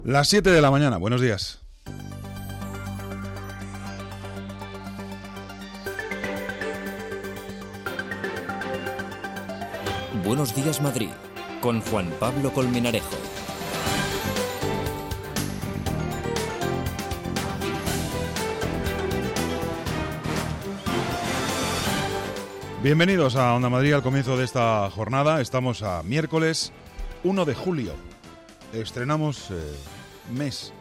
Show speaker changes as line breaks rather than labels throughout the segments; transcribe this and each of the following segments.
Las 7 de la mañana, buenos días.
Buenos días, Madrid, con Juan Pablo Colmenarejo.
Bienvenidos a Onda Madrid al comienzo de esta jornada. Estamos a miércoles 1 de julio. Estrenamos mes.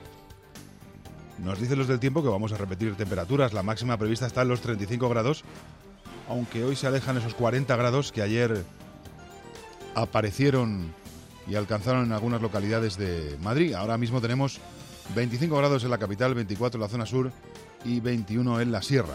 Nos dicen los del tiempo que vamos a repetir temperaturas. La máxima prevista está en los 35 grados, aunque hoy se alejan esos 40 grados que ayer aparecieron y alcanzaron en algunas localidades de Madrid. Ahora mismo tenemos 25 grados en la capital, 24 en la zona sur y 21 en la sierra.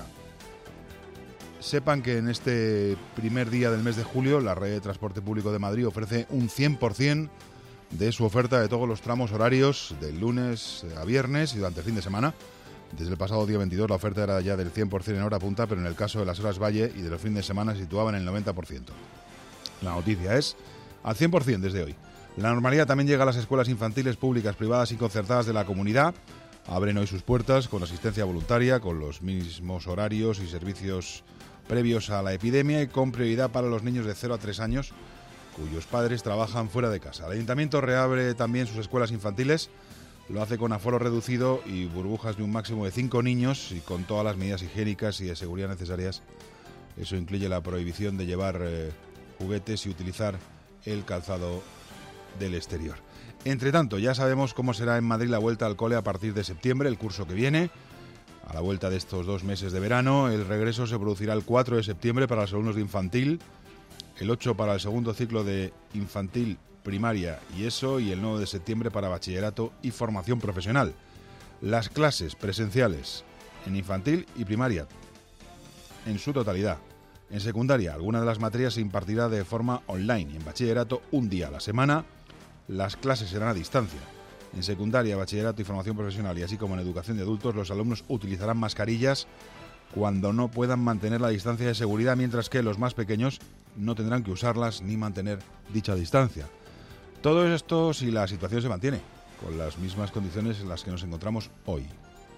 Sepan que en este primer día del mes de julio la red de transporte público de Madrid ofrece un 100% de su oferta de todos los tramos horarios del lunes a viernes y durante el fin de semana. Desde el pasado día 22 la oferta era ya del 100% en hora punta, pero en el caso de las horas valle y de los fines de semana se situaba en el 90%. La noticia es al 100% desde hoy. La normalidad también llega a las escuelas infantiles públicas, privadas y concertadas de la comunidad. Abren hoy sus puertas con asistencia voluntaria, con los mismos horarios y servicios previos a la epidemia y con prioridad para los niños de 0 a 3 años cuyos padres trabajan fuera de casa. El Ayuntamiento reabre también sus escuelas infantiles, lo hace con aforo reducido y burbujas de un máximo de 5 niños y con todas las medidas higiénicas y de seguridad necesarias. Eso incluye la prohibición de llevar juguetes y utilizar el calzado del exterior. Entre tanto, ya sabemos cómo será en Madrid la vuelta al cole a partir de septiembre, el curso que viene. A la vuelta de estos 2 meses de verano, el regreso se producirá el 4 de septiembre para los alumnos de infantil, el 8 para el segundo ciclo de infantil, primaria y ESO y el 9 de septiembre para bachillerato y formación profesional. Las clases presenciales en infantil y primaria en su totalidad. En secundaria, alguna de las materias se impartirá de forma online y en bachillerato un día a la semana. Las clases serán a distancia. En secundaria, bachillerato y formación profesional y así como en educación de adultos, los alumnos utilizarán mascarillas cuando no puedan mantener la distancia de seguridad, mientras que los más pequeños no tendrán que usarlas ni mantener dicha distancia. Todo esto si la situación se mantiene, con las mismas condiciones en las que nos encontramos hoy.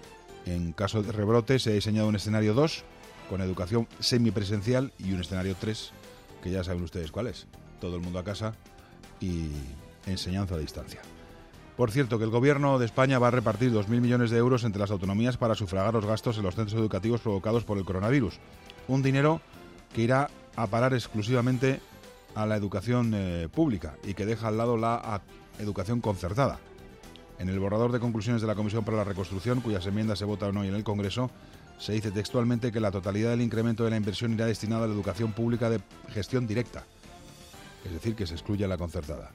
En caso de rebrote se ha diseñado un escenario 2 con educación semipresencial y un escenario 3, que ya saben ustedes cuál es. Todo el mundo a casa y enseñanza a distancia. Por cierto, que el Gobierno de España va a repartir 2.000 millones de euros entre las autonomías para sufragar los gastos en los centros educativos provocados por el coronavirus. Un dinero que irá a parar exclusivamente a la educación pública y que deja al lado la educación concertada. En el borrador de conclusiones de la Comisión para la Reconstrucción, cuyas enmiendas se votan hoy en el Congreso, se dice textualmente que la totalidad del incremento de la inversión irá destinada a la educación pública de gestión directa, es decir, que se excluye a la concertada.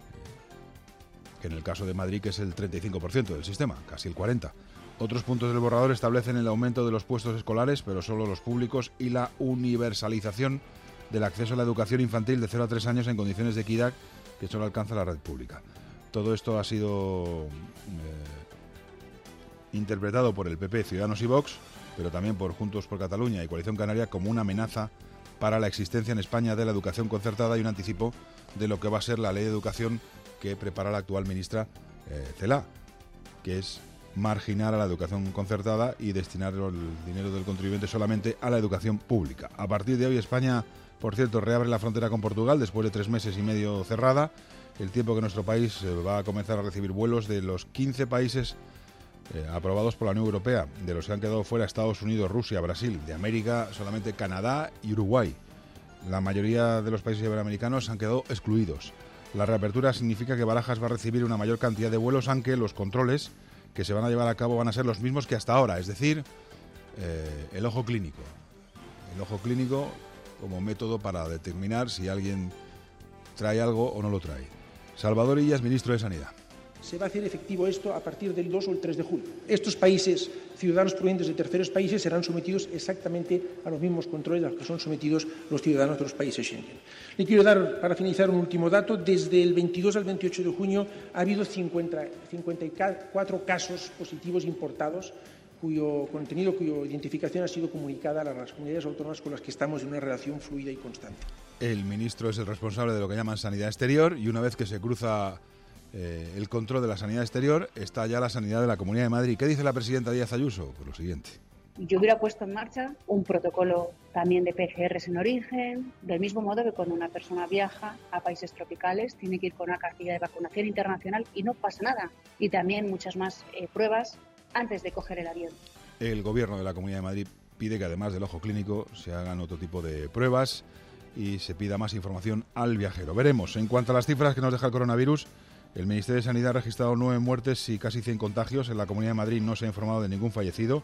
Que en el caso de Madrid, que es el 35% del sistema, casi el 40%. Otros puntos del borrador establecen el aumento de los puestos escolares, pero solo los públicos, y la universalización del acceso a la educación infantil de 0 a 3 años en condiciones de equidad que solo alcanza la red pública. Todo esto ha sido interpretado por el PP, Ciudadanos y Vox, pero también por Juntos por Cataluña y Coalición Canaria como una amenaza para la existencia en España de la educación concertada y un anticipo de lo que va a ser la ley de educación que prepara la actual ministra Celaá, que es marginar a la educación concertada y destinar el dinero del contribuyente solamente a la educación pública. A partir de hoy España, por cierto, reabre la frontera con Portugal después de 3 meses y medio cerrada, el tiempo que nuestro país va a comenzar a recibir vuelos de los 15 países aprobados por la Unión Europea, de los que han quedado fuera Estados Unidos, Rusia, Brasil, de América solamente Canadá y Uruguay. La mayoría de los países iberoamericanos han quedado excluidos. La reapertura significa que Barajas va a recibir una mayor cantidad de vuelos, aunque los controles que se van a llevar a cabo van a ser los mismos que hasta ahora, es decir, el ojo clínico. El ojo clínico como método para determinar si alguien trae algo o no lo trae. Salvador Illas, ministro de Sanidad.
Se va a hacer efectivo esto a partir del 2 o el 3 de julio. Estos países, ciudadanos provenientes de terceros países, serán sometidos exactamente a los mismos controles a los que son sometidos los ciudadanos de los países Schengen. Le quiero dar, para finalizar, un último dato. Desde el 22 al 28 de junio ha habido 54 casos positivos importados cuya identificación ha sido comunicada a las comunidades autónomas con las que estamos en una relación fluida y constante.
El ministro es el responsable de lo que llaman sanidad exterior y una vez que se cruza el control de la sanidad exterior, está ya la sanidad de la Comunidad de Madrid. ¿Qué dice la presidenta Díaz Ayuso? Pues lo siguiente.
Yo hubiera puesto en marcha un protocolo también de PCRs en origen, del mismo modo que cuando una persona viaja a países tropicales tiene que ir con una cartilla de vacunación internacional y no pasa nada. Y también muchas más pruebas antes de coger el avión. El
Gobierno de la Comunidad de Madrid pide que además del ojo clínico se hagan otro tipo de pruebas y se pida más información al viajero. Veremos. En cuanto a las cifras que nos deja el coronavirus, el Ministerio de Sanidad ha registrado 9 muertes y casi 100 contagios. En la Comunidad de Madrid no se ha informado de ningún fallecido.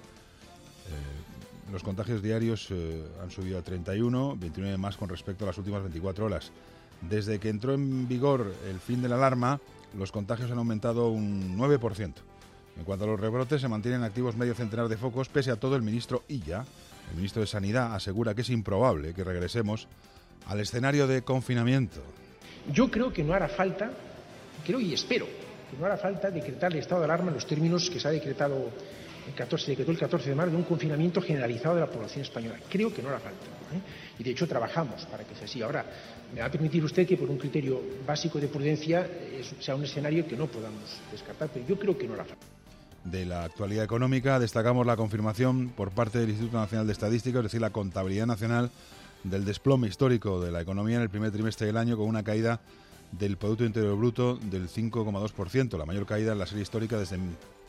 Los contagios diarios han subido a 31, 29 más con respecto a las últimas 24 horas. Desde que entró en vigor el fin de la alarma, los contagios han aumentado un 9%. En cuanto a los rebrotes, se mantienen activos medio centenar de focos. Pese a todo, el ministro Illa, el ministro de Sanidad, asegura que es improbable que regresemos al escenario de confinamiento.
Yo creo que no hará falta, y espero que no hará falta decretar el estado de alarma en los términos que se ha decretado decretó el 14 de marzo de un confinamiento generalizado de la población española. Creo que no hará falta. Y de hecho trabajamos para que sea así. Ahora, me va a permitir usted que por un criterio básico de prudencia sea un escenario que no podamos descartar, pero yo creo que no hará falta.
De la actualidad económica destacamos la confirmación por parte del Instituto Nacional de Estadística, es decir, la contabilidad nacional, del desplome histórico de la economía en el primer trimestre del año, con una caída del Producto Interior Bruto del 5,2%, la mayor caída en la serie histórica desde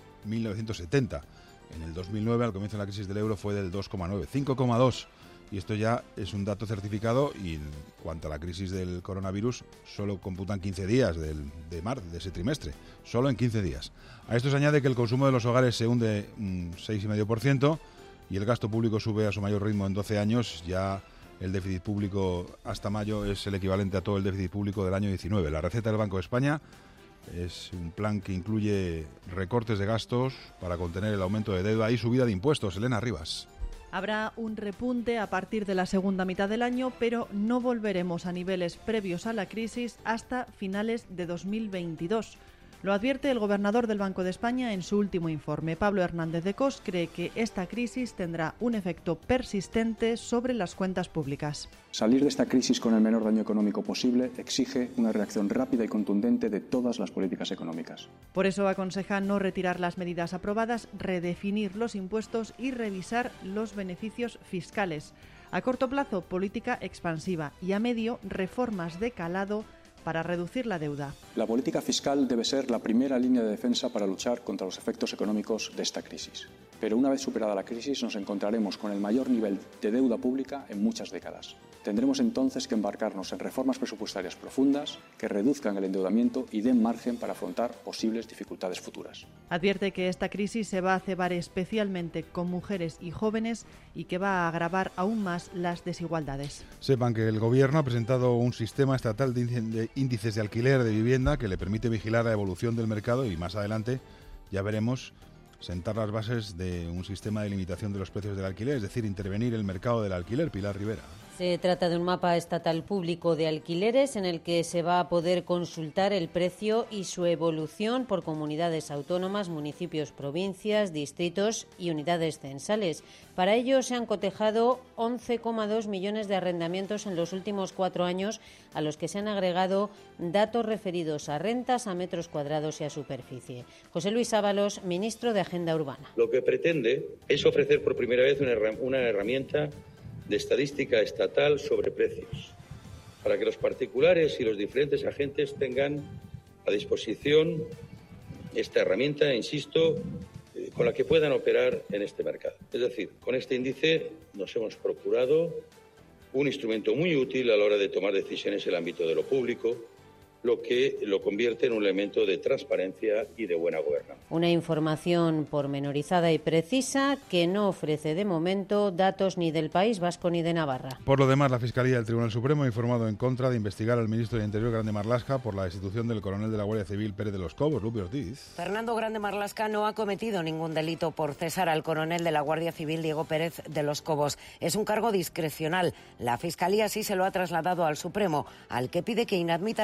1970. En el 2009, al comienzo de la crisis del euro, fue del 2,9, 5,2. Y esto ya es un dato certificado, y en cuanto a la crisis del coronavirus, solo computan 15 días de ese trimestre, solo en 15 días. A esto se añade que el consumo de los hogares se hunde un 6,5% y el gasto público sube a su mayor ritmo en 12 años. Ya el déficit público hasta mayo es el equivalente a todo el déficit público del año 19. La receta del Banco de España es un plan que incluye recortes de gastos para contener el aumento de deuda y subida de impuestos. Elena Rivas.
Habrá un repunte a partir de la segunda mitad del año, pero no volveremos a niveles previos a la crisis hasta finales de 2022. Lo advierte el gobernador del Banco de España en su último informe. Pablo Hernández de Cos cree que esta crisis tendrá un efecto persistente sobre las cuentas públicas.
Salir de esta crisis con el menor daño económico posible exige una reacción rápida y contundente de todas las políticas económicas.
Por eso aconseja no retirar las medidas aprobadas, redefinir los impuestos y revisar los beneficios fiscales. A corto plazo, política expansiva, y a medio, reformas de calado para reducir la deuda.
La política fiscal debe ser la primera línea de defensa para luchar contra los efectos económicos de esta crisis. Pero una vez superada la crisis, nos encontraremos con el mayor nivel de deuda pública en muchas décadas. Tendremos entonces que embarcarnos en reformas presupuestarias profundas que reduzcan el endeudamiento y den margen para afrontar posibles dificultades futuras.
Advierte que esta crisis se va a cebar especialmente con mujeres y jóvenes y que va a agravar aún más las desigualdades.
Sepan que el Gobierno ha presentado un sistema estatal de índices de alquiler de vivienda que le permite vigilar la evolución del mercado y más adelante ya veremos sentar las bases de un sistema de limitación de los precios del alquiler, es decir, intervenir el mercado del alquiler. Pilar Rivera.
Se trata de un mapa estatal público de alquileres en el que se va a poder consultar el precio y su evolución por comunidades autónomas, municipios, provincias, distritos y unidades censales. Para ello se han cotejado 11,2 millones de arrendamientos en los últimos 4 años, a los que se han agregado datos referidos a rentas, a metros cuadrados y a superficie. José Luis Ábalos, ministro de Agenda Urbana.
Lo que pretende es ofrecer por primera vez una herramienta de estadística estatal sobre precios, para que los particulares y los diferentes agentes tengan a disposición esta herramienta, insisto, con la que puedan operar en este mercado. Es decir, con este índice nos hemos procurado un instrumento muy útil a la hora de tomar decisiones en el ámbito de lo público, lo que lo convierte en un elemento de transparencia y de buena gobernanza.
Una información pormenorizada y precisa que no ofrece de momento datos ni del País Vasco ni de Navarra.
Por lo demás, la Fiscalía del Tribunal Supremo ha informado en contra de investigar al ministro de Interior, Grande Marlaska, por la destitución del coronel de la Guardia Civil, Pérez de los Cobos. Lupi Ortiz.
Fernando Grande Marlaska no ha cometido ningún delito por cesar al coronel de la Guardia Civil, Diego Pérez de los Cobos. Es un cargo discrecional. La Fiscalía sí se lo ha trasladado al Supremo, al que pide que inadmita las querellas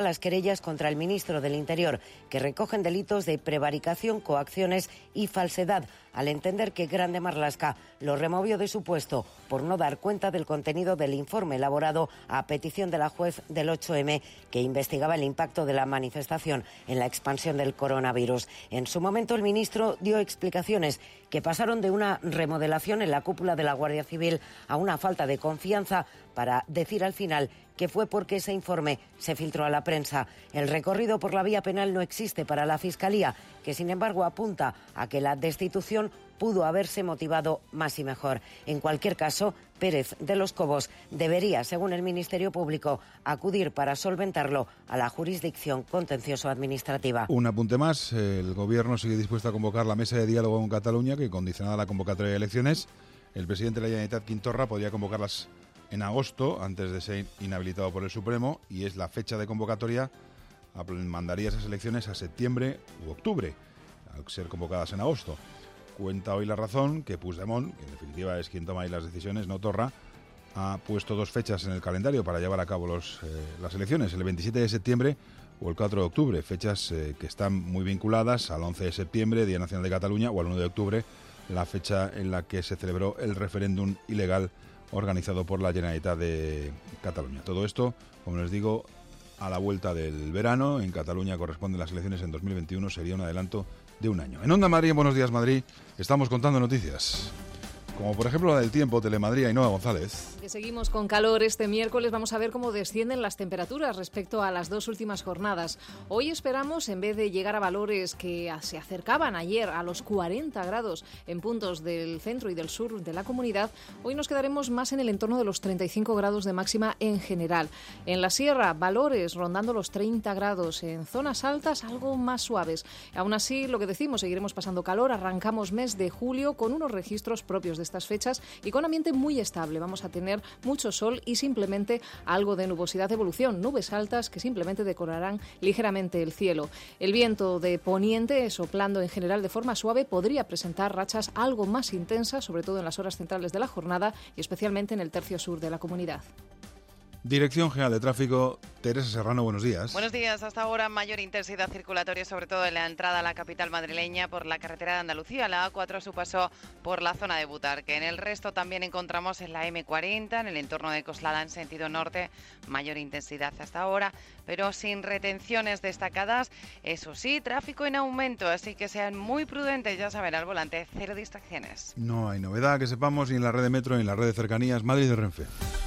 querellas contra el ministro del Interior, que recogen delitos de prevaricación, coacciones y falsedad, al entender que Grande Marlaska lo removió de su puesto por no dar cuenta del contenido del informe elaborado a petición de la juez del 8M, que investigaba el impacto de la manifestación en la expansión del coronavirus. En su momento, el ministro dio explicaciones que pasaron de una remodelación en la cúpula de la Guardia Civil a una falta de confianza, para decir al final que fue porque ese informe se filtró a la prensa. El recorrido por la vía penal no existe para la Fiscalía, que sin embargo apunta a que la destitución pudo haberse motivado más y mejor. En cualquier caso, Pérez de los Cobos debería, según el Ministerio Público, acudir para solventarlo a la jurisdicción contencioso-administrativa.
Un apunte más, el Gobierno sigue dispuesto a convocar la mesa de diálogo con Cataluña, que condicionada a la convocatoria de elecciones, el presidente de la Generalitat, Quim Torra, podría convocarlas en agosto, antes de ser inhabilitado por el Supremo, y es la fecha de convocatoria, mandaría esas elecciones a septiembre u octubre, al ser convocadas en agosto. Cuenta hoy La Razón que Puigdemont, que en definitiva es quien toma ahí las decisiones, no Torra, ha puesto 2 fechas en el calendario para llevar a cabo las elecciones, el 27 de septiembre o el 4 de octubre, fechas que están muy vinculadas al 11 de septiembre, Día Nacional de Cataluña, o al 1 de octubre, la fecha en la que se celebró el referéndum ilegal organizado por la Generalitat de Cataluña. Todo esto, como les digo, a la vuelta del verano. En Cataluña corresponden las elecciones en 2021, sería un adelanto de un año. En Onda Madrid, en Buenos Días Madrid, estamos contando noticias, como por ejemplo la del tiempo, Telemadrid, Ainhoa González.
Que seguimos con calor este miércoles. Vamos a ver cómo descienden las temperaturas respecto a las 2 últimas jornadas. Hoy esperamos, en vez de llegar a valores que se acercaban ayer a los 40 grados en puntos del centro y del sur de la comunidad, hoy nos quedaremos más en el entorno de los 35 grados de máxima en general. En la sierra, valores rondando los 30 grados. En zonas altas, algo más suaves. Aún así, lo que decimos, seguiremos pasando calor. Arrancamos mes de julio con unos registros propios de estas fechas y con ambiente muy estable. Vamos a tener mucho sol y simplemente algo de nubosidad de evolución, nubes altas que simplemente decorarán ligeramente el cielo. El viento de poniente, soplando en general de forma suave, podría presentar rachas algo más intensas, sobre todo en las horas centrales de la jornada y especialmente en el tercio sur de la comunidad.
Dirección General de Tráfico, Teresa Serrano, buenos días.
Buenos días. Hasta ahora mayor intensidad circulatoria, sobre todo en la entrada a la capital madrileña por la carretera de Andalucía, la A4 a su paso por la zona de Butarque. En el resto también encontramos en la M40, en el entorno de Coslada en sentido norte, mayor intensidad hasta ahora, pero sin retenciones destacadas. Eso sí, tráfico en aumento, así que sean muy prudentes, ya saben, al volante, 0 distracciones.
No hay novedad que sepamos ni en la red de metro ni en la red de cercanías Madrid de Renfe.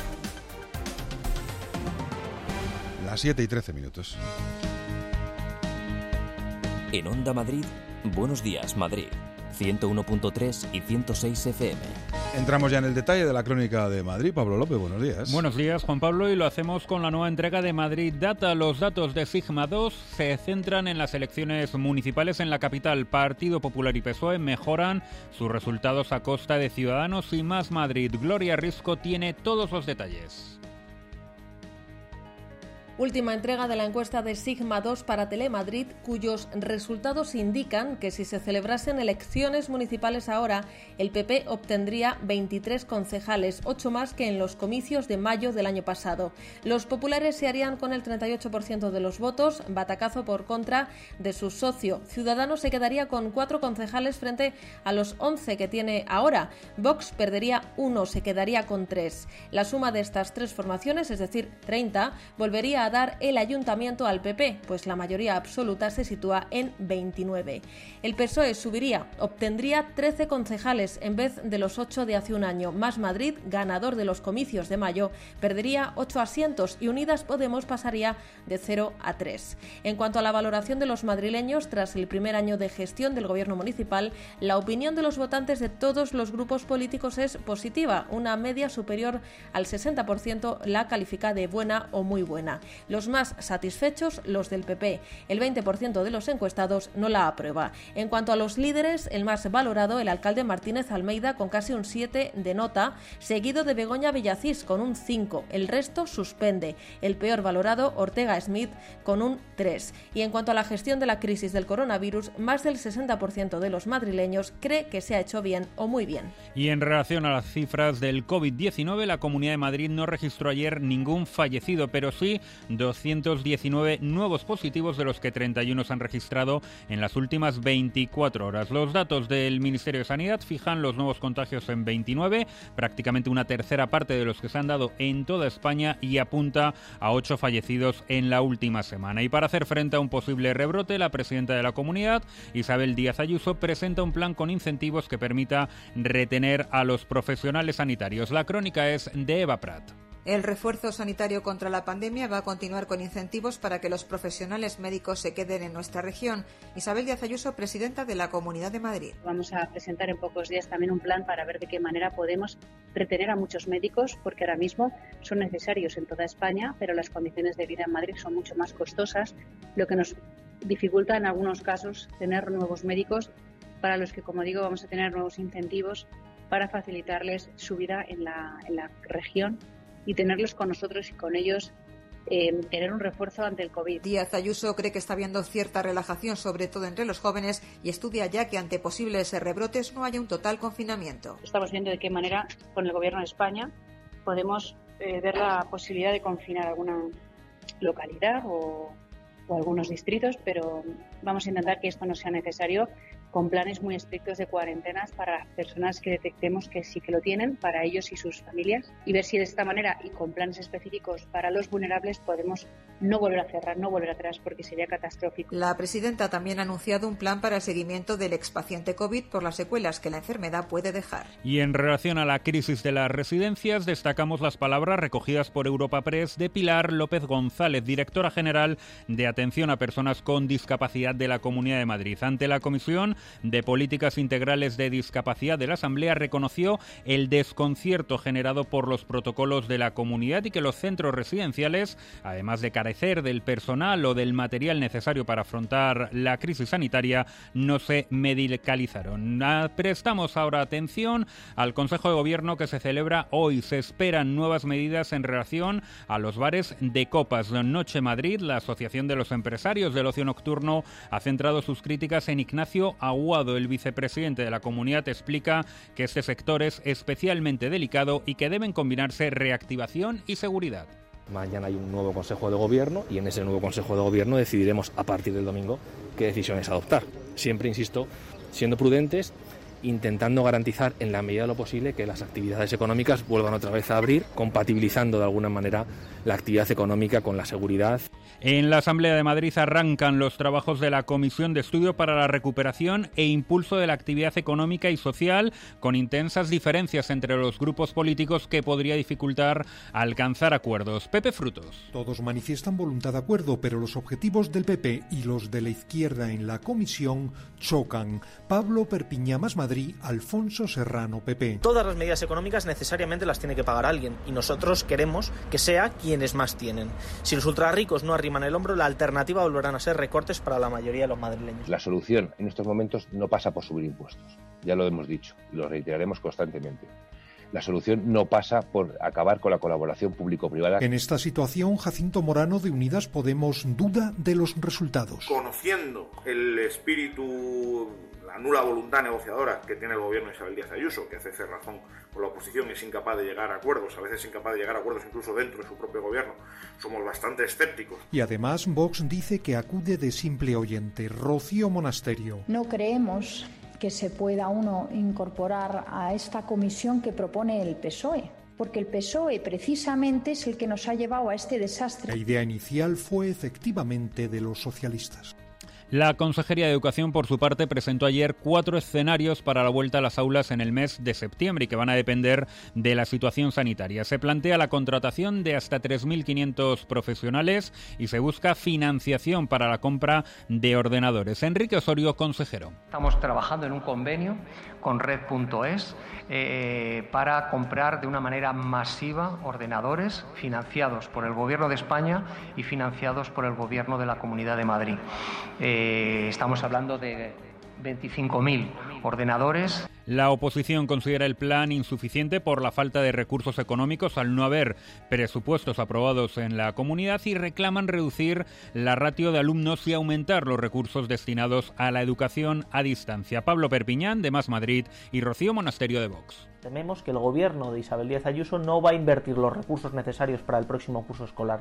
Las 7:13.
En Onda Madrid, Buenos Días Madrid, 101.3 y 106 FM.
Entramos ya en el detalle de la crónica de Madrid. Pablo López, buenos días.
Buenos días, Juan Pablo, y lo hacemos con la nueva entrega de Madrid Data. Los datos de Sigma 2 se centran en las elecciones municipales en la capital. Partido Popular y PSOE mejoran sus resultados a costa de Ciudadanos y Más Madrid. Gloria Risco tiene todos los detalles.
Última entrega de la encuesta de Sigma 2 para Telemadrid, cuyos resultados indican que si se celebrasen elecciones municipales ahora, el PP obtendría 23 concejales, 8 más que en los comicios de mayo del año pasado. Los populares se harían con el 38% de los votos, batacazo por contra de su socio. Ciudadanos se quedaría con 4 concejales frente a los 11 que tiene ahora. Vox perdería 1, se quedaría con 3. La suma de estas 3 formaciones, es decir, 30, volvería a dar el ayuntamiento al PP, pues la mayoría absoluta se sitúa en 29. El PSOE subiría, obtendría 13 concejales en vez de los 8 de hace un año. Más Madrid, ganador de los comicios de mayo, perdería 8 asientos y Unidas Podemos pasaría de 0 a 3. En cuanto a la valoración de los madrileños, tras el primer año de gestión del gobierno municipal, la opinión de los votantes de todos los grupos políticos es positiva. Una media superior al 60% la califica de buena o muy buena. Los más satisfechos, los del PP. El 20% de los encuestados no la aprueba. En cuanto a los líderes, el más valorado, el alcalde Martínez Almeida, con casi un 7 de nota, seguido de Begoña Villacís, con un 5. El resto suspende. El peor valorado, Ortega Smith, con un 3. Y en cuanto a la gestión de la crisis del coronavirus, más del 60% de los madrileños cree que se ha hecho bien o muy bien.
Y en relación a las cifras del COVID-19, la Comunidad de Madrid no registró ayer ningún fallecido, pero sí 219 nuevos positivos, de los que 31 se han registrado en las últimas 24 horas. Los datos del Ministerio de Sanidad fijan los nuevos contagios en 29, prácticamente una tercera parte de los que se han dado en toda España, y apunta a 8 fallecidos en la última semana. Y para hacer frente a un posible rebrote, la presidenta de la comunidad, Isabel Díaz Ayuso, presenta un plan con incentivos que permita retener a los profesionales sanitarios. La crónica es de Eva Prat.
El refuerzo sanitario contra la pandemia va a continuar con incentivos para que los profesionales médicos se queden en nuestra región. Isabel Díaz Ayuso, presidenta de la Comunidad de Madrid.
Vamos a presentar en pocos días también un plan para ver de qué manera podemos retener a muchos médicos, porque ahora mismo son necesarios en toda España, pero las condiciones de vida en Madrid son mucho más costosas, lo que nos dificulta en algunos casos tener nuevos médicos, para los que, como digo, vamos a tener nuevos incentivos para facilitarles su vida en la región y tenerlos con nosotros y con ellos, tener un refuerzo ante el COVID.
Díaz Ayuso cree que está habiendo cierta relajación, sobre todo entre los jóvenes, y estudia ya que ante posibles rebrotes no haya un total confinamiento.
Estamos viendo de qué manera con el Gobierno de España podemos ver la posibilidad de confinar alguna localidad o algunos distritos, pero vamos a intentar que esto no sea necesario, con planes muy estrictos de cuarentenas para las personas que detectemos que sí que lo tienen, para ellos y sus familias, y ver si de esta manera y con planes específicos para los vulnerables podemos no volver a cerrar, no volver atrás, porque sería catastrófico.
La presidenta también ha anunciado un plan para el seguimiento del expaciente COVID por las secuelas que la enfermedad puede dejar.
Y en relación a la crisis de las residencias, destacamos las palabras recogidas por Europa Press de Pilar López González, directora general de Atención a Personas con Discapacidad de la Comunidad de Madrid. Ante la Comisión de Políticas Integrales de Discapacidad de la Asamblea, reconoció el desconcierto generado por los protocolos de la comunidad y que los centros residenciales, además de carecer del personal o del material necesario para afrontar la crisis sanitaria, no se medicalizaron. Prestamos ahora atención al Consejo de Gobierno que se celebra hoy. Se esperan nuevas medidas en relación a los bares de copas. Noche Madrid, la Asociación de los Empresarios del Ocio Nocturno, ha centrado sus críticas en Ignacio Aguado. El vicepresidente de la comunidad explica que este sector es especialmente delicado y que deben combinarse reactivación y seguridad.
Mañana hay un nuevo Consejo de Gobierno y en ese nuevo Consejo de Gobierno decidiremos a partir del domingo qué decisiones adoptar. Siempre, insisto, siendo prudentes, intentando garantizar en la medida de lo posible que las actividades económicas vuelvan otra vez a abrir, compatibilizando de alguna manera la actividad económica con la seguridad.
En la Asamblea de Madrid arrancan los trabajos de la Comisión de Estudio para la Recuperación e Impulso de la Actividad Económica y Social, con intensas diferencias entre los grupos políticos que podría dificultar alcanzar acuerdos. Pepe Frutos.
Todos manifiestan voluntad de acuerdo, pero los objetivos del PP y los de la izquierda en la comisión chocan. Pablo Perpiñá más Madrid, Alfonso Serrano PP.
Todas las medidas económicas necesariamente las tiene que pagar alguien y nosotros queremos que sea quienes más tienen. Si los ultrarricos no arriman el hombro, la alternativa volverán a ser recortes para la mayoría de los madrileños.
La solución en estos momentos no pasa por subir impuestos, ya lo hemos dicho y lo reiteraremos constantemente. La solución no pasa por acabar con la colaboración público-privada.
En esta situación, Jacinto Morano de Unidas Podemos duda de los resultados.
Conociendo el espíritu, la nula voluntad negociadora que tiene el gobierno de Isabel Díaz Ayuso, que hace cerrazón con la oposición y es incapaz de llegar a acuerdos, a veces incapaz de llegar a acuerdos incluso dentro de su propio gobierno, somos bastante escépticos.
Y además, Vox dice que acude de simple oyente. Rocío Monasterio.
No creemos que se pueda uno incorporar a esta comisión que propone el PSOE, porque el PSOE precisamente es el que nos ha llevado a este desastre.
La idea inicial fue efectivamente de los socialistas.
La Consejería de Educación, por su parte, presentó ayer 4 escenarios para la vuelta a las aulas en el mes de septiembre y que van a depender de la situación sanitaria. Se plantea la contratación de hasta 3.500 profesionales y se busca financiación para la compra de ordenadores. Enrique Osorio, consejero.
Estamos trabajando en un convenio con Red.es para comprar de una manera masiva ordenadores financiados por el Gobierno de España y financiados por el Gobierno de la Comunidad de Madrid. Estamos hablando de 25.000 ordenadores.
La oposición considera el plan insuficiente por la falta de recursos económicos al no haber presupuestos aprobados en la comunidad y reclaman reducir la ratio de alumnos y aumentar los recursos destinados a la educación a distancia. Pablo Perpiñán, de Más Madrid, y Rocío Monasterio, de Vox.
Tememos que el gobierno de Isabel Díaz Ayuso no va a invertir los recursos necesarios para el próximo curso escolar.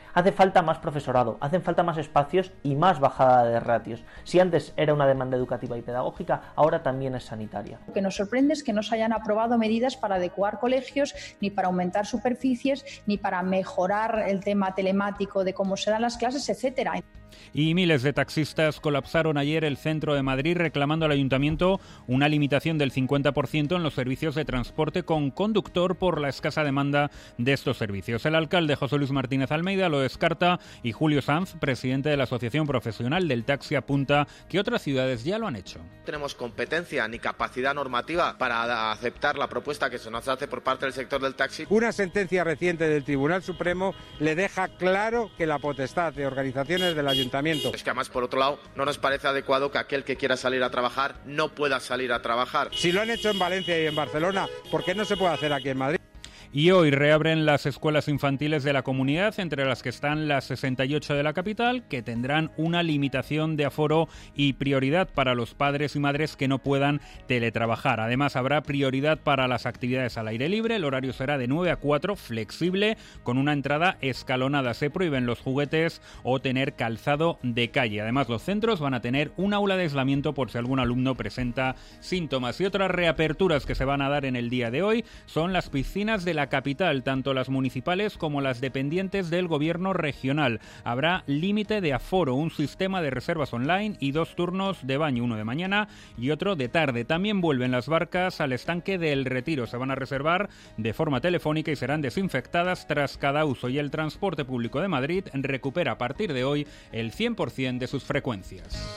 Hace falta más profesorado, hacen falta más espacios y más bajada de ratios. Si antes era una demanda educativa y pedagógica, ahora también es sanitaria.
Lo que nos sorprende es que no se hayan aprobado medidas para adecuar colegios, ni para aumentar superficies, ni para mejorar el tema telemático de cómo se dan las clases, etcétera.
Y miles de taxistas colapsaron ayer el centro de Madrid reclamando al ayuntamiento una limitación del 50% en los servicios de transporte con conductor por la escasa demanda de estos servicios. El alcalde José Luis Martínez Almeida lo descarta y Julio Sanz, presidente de la Asociación Profesional del Taxi, apunta que otras ciudades ya lo han hecho.
No tenemos competencia ni capacidad normativa para aceptar la propuesta que se nos hace por parte del sector del taxi.
Una sentencia reciente del Tribunal Supremo le deja claro que la potestad de organizaciones del ayuntamiento.
Es que además, por otro lado, no nos parece adecuado que aquel que quiera salir a trabajar no pueda salir a trabajar.
Si lo han hecho en Valencia y en Barcelona, ¿por qué no se puede hacer aquí en Madrid?
Y hoy reabren las escuelas infantiles de la comunidad, entre las que están las 68 de la capital, que tendrán una limitación de aforo y prioridad para los padres y madres que no puedan teletrabajar. Además, habrá prioridad para las actividades al aire libre. El horario será de 9 a 4, flexible, con una entrada escalonada. Se prohíben los juguetes o tener calzado de calle. Además, los centros van a tener un aula de aislamiento por si algún alumno presenta síntomas. Y otras reaperturas que se van a dar en el día de hoy son las piscinas de la capital, tanto las municipales como las dependientes del gobierno regional. Habrá límite de aforo, un sistema de reservas online y 2 turnos de baño, uno de mañana y otro de tarde. También vuelven las barcas al estanque del Retiro. Se van a reservar de forma telefónica y serán desinfectadas tras cada uso. Y el transporte público de Madrid recupera a partir de hoy el 100% de sus frecuencias.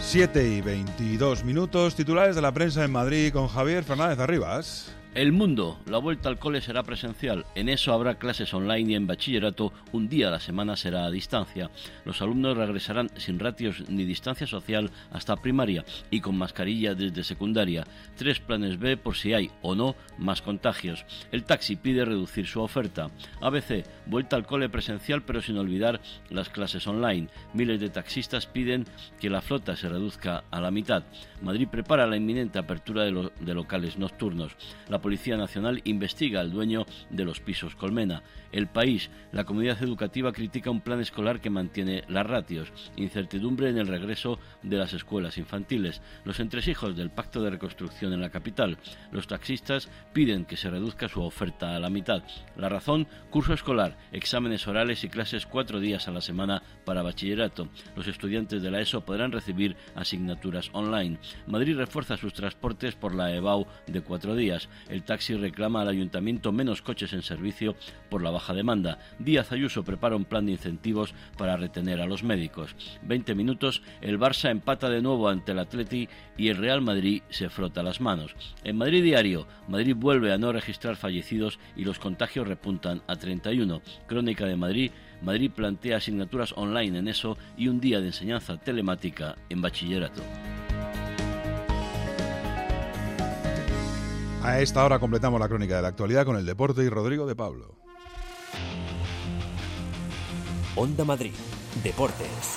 7:22, titulares de la prensa en Madrid con Javier Fernández Arribas.
El Mundo, la vuelta al cole será presencial, en eso habrá clases online y en bachillerato un día a la semana será a distancia. Los alumnos regresarán sin ratios ni distancia social hasta primaria y con mascarilla desde secundaria. 3 planes B por si hay o no más contagios. El taxi pide reducir su oferta. ABC, vuelta al cole presencial pero sin olvidar las clases online. Miles de taxistas piden que la flota se reduzca a la mitad. Madrid prepara la inminente apertura de locales nocturnos. La Policía Nacional investiga al dueño de los pisos Colmena. El País, la comunidad educativa critica un plan escolar que mantiene las ratios. Incertidumbre en el regreso de las escuelas infantiles. Los entresijos del Pacto de Reconstrucción en la capital. Los taxistas piden que se reduzca su oferta a la mitad. La razón, curso escolar, exámenes orales y clases 4 días a la semana para bachillerato. Los estudiantes de la ESO podrán recibir asignaturas online. Madrid refuerza sus transportes por la EBAU de 4 días. El taxi reclama al ayuntamiento menos coches en servicio por la baja demanda. Díaz Ayuso prepara un plan de incentivos para retener a los médicos. 20 minutos, el Barça empata de nuevo ante el Atleti y el Real Madrid se frota las manos. En Madrid Diario, Madrid vuelve a no registrar fallecidos y los contagios repuntan a 31. Crónica de Madrid, Madrid plantea asignaturas online en ESO y un día de enseñanza telemática en bachillerato.
A esta hora completamos la crónica de la actualidad con el deporte y Rodrigo de Pablo.
Onda Madrid, Deportes.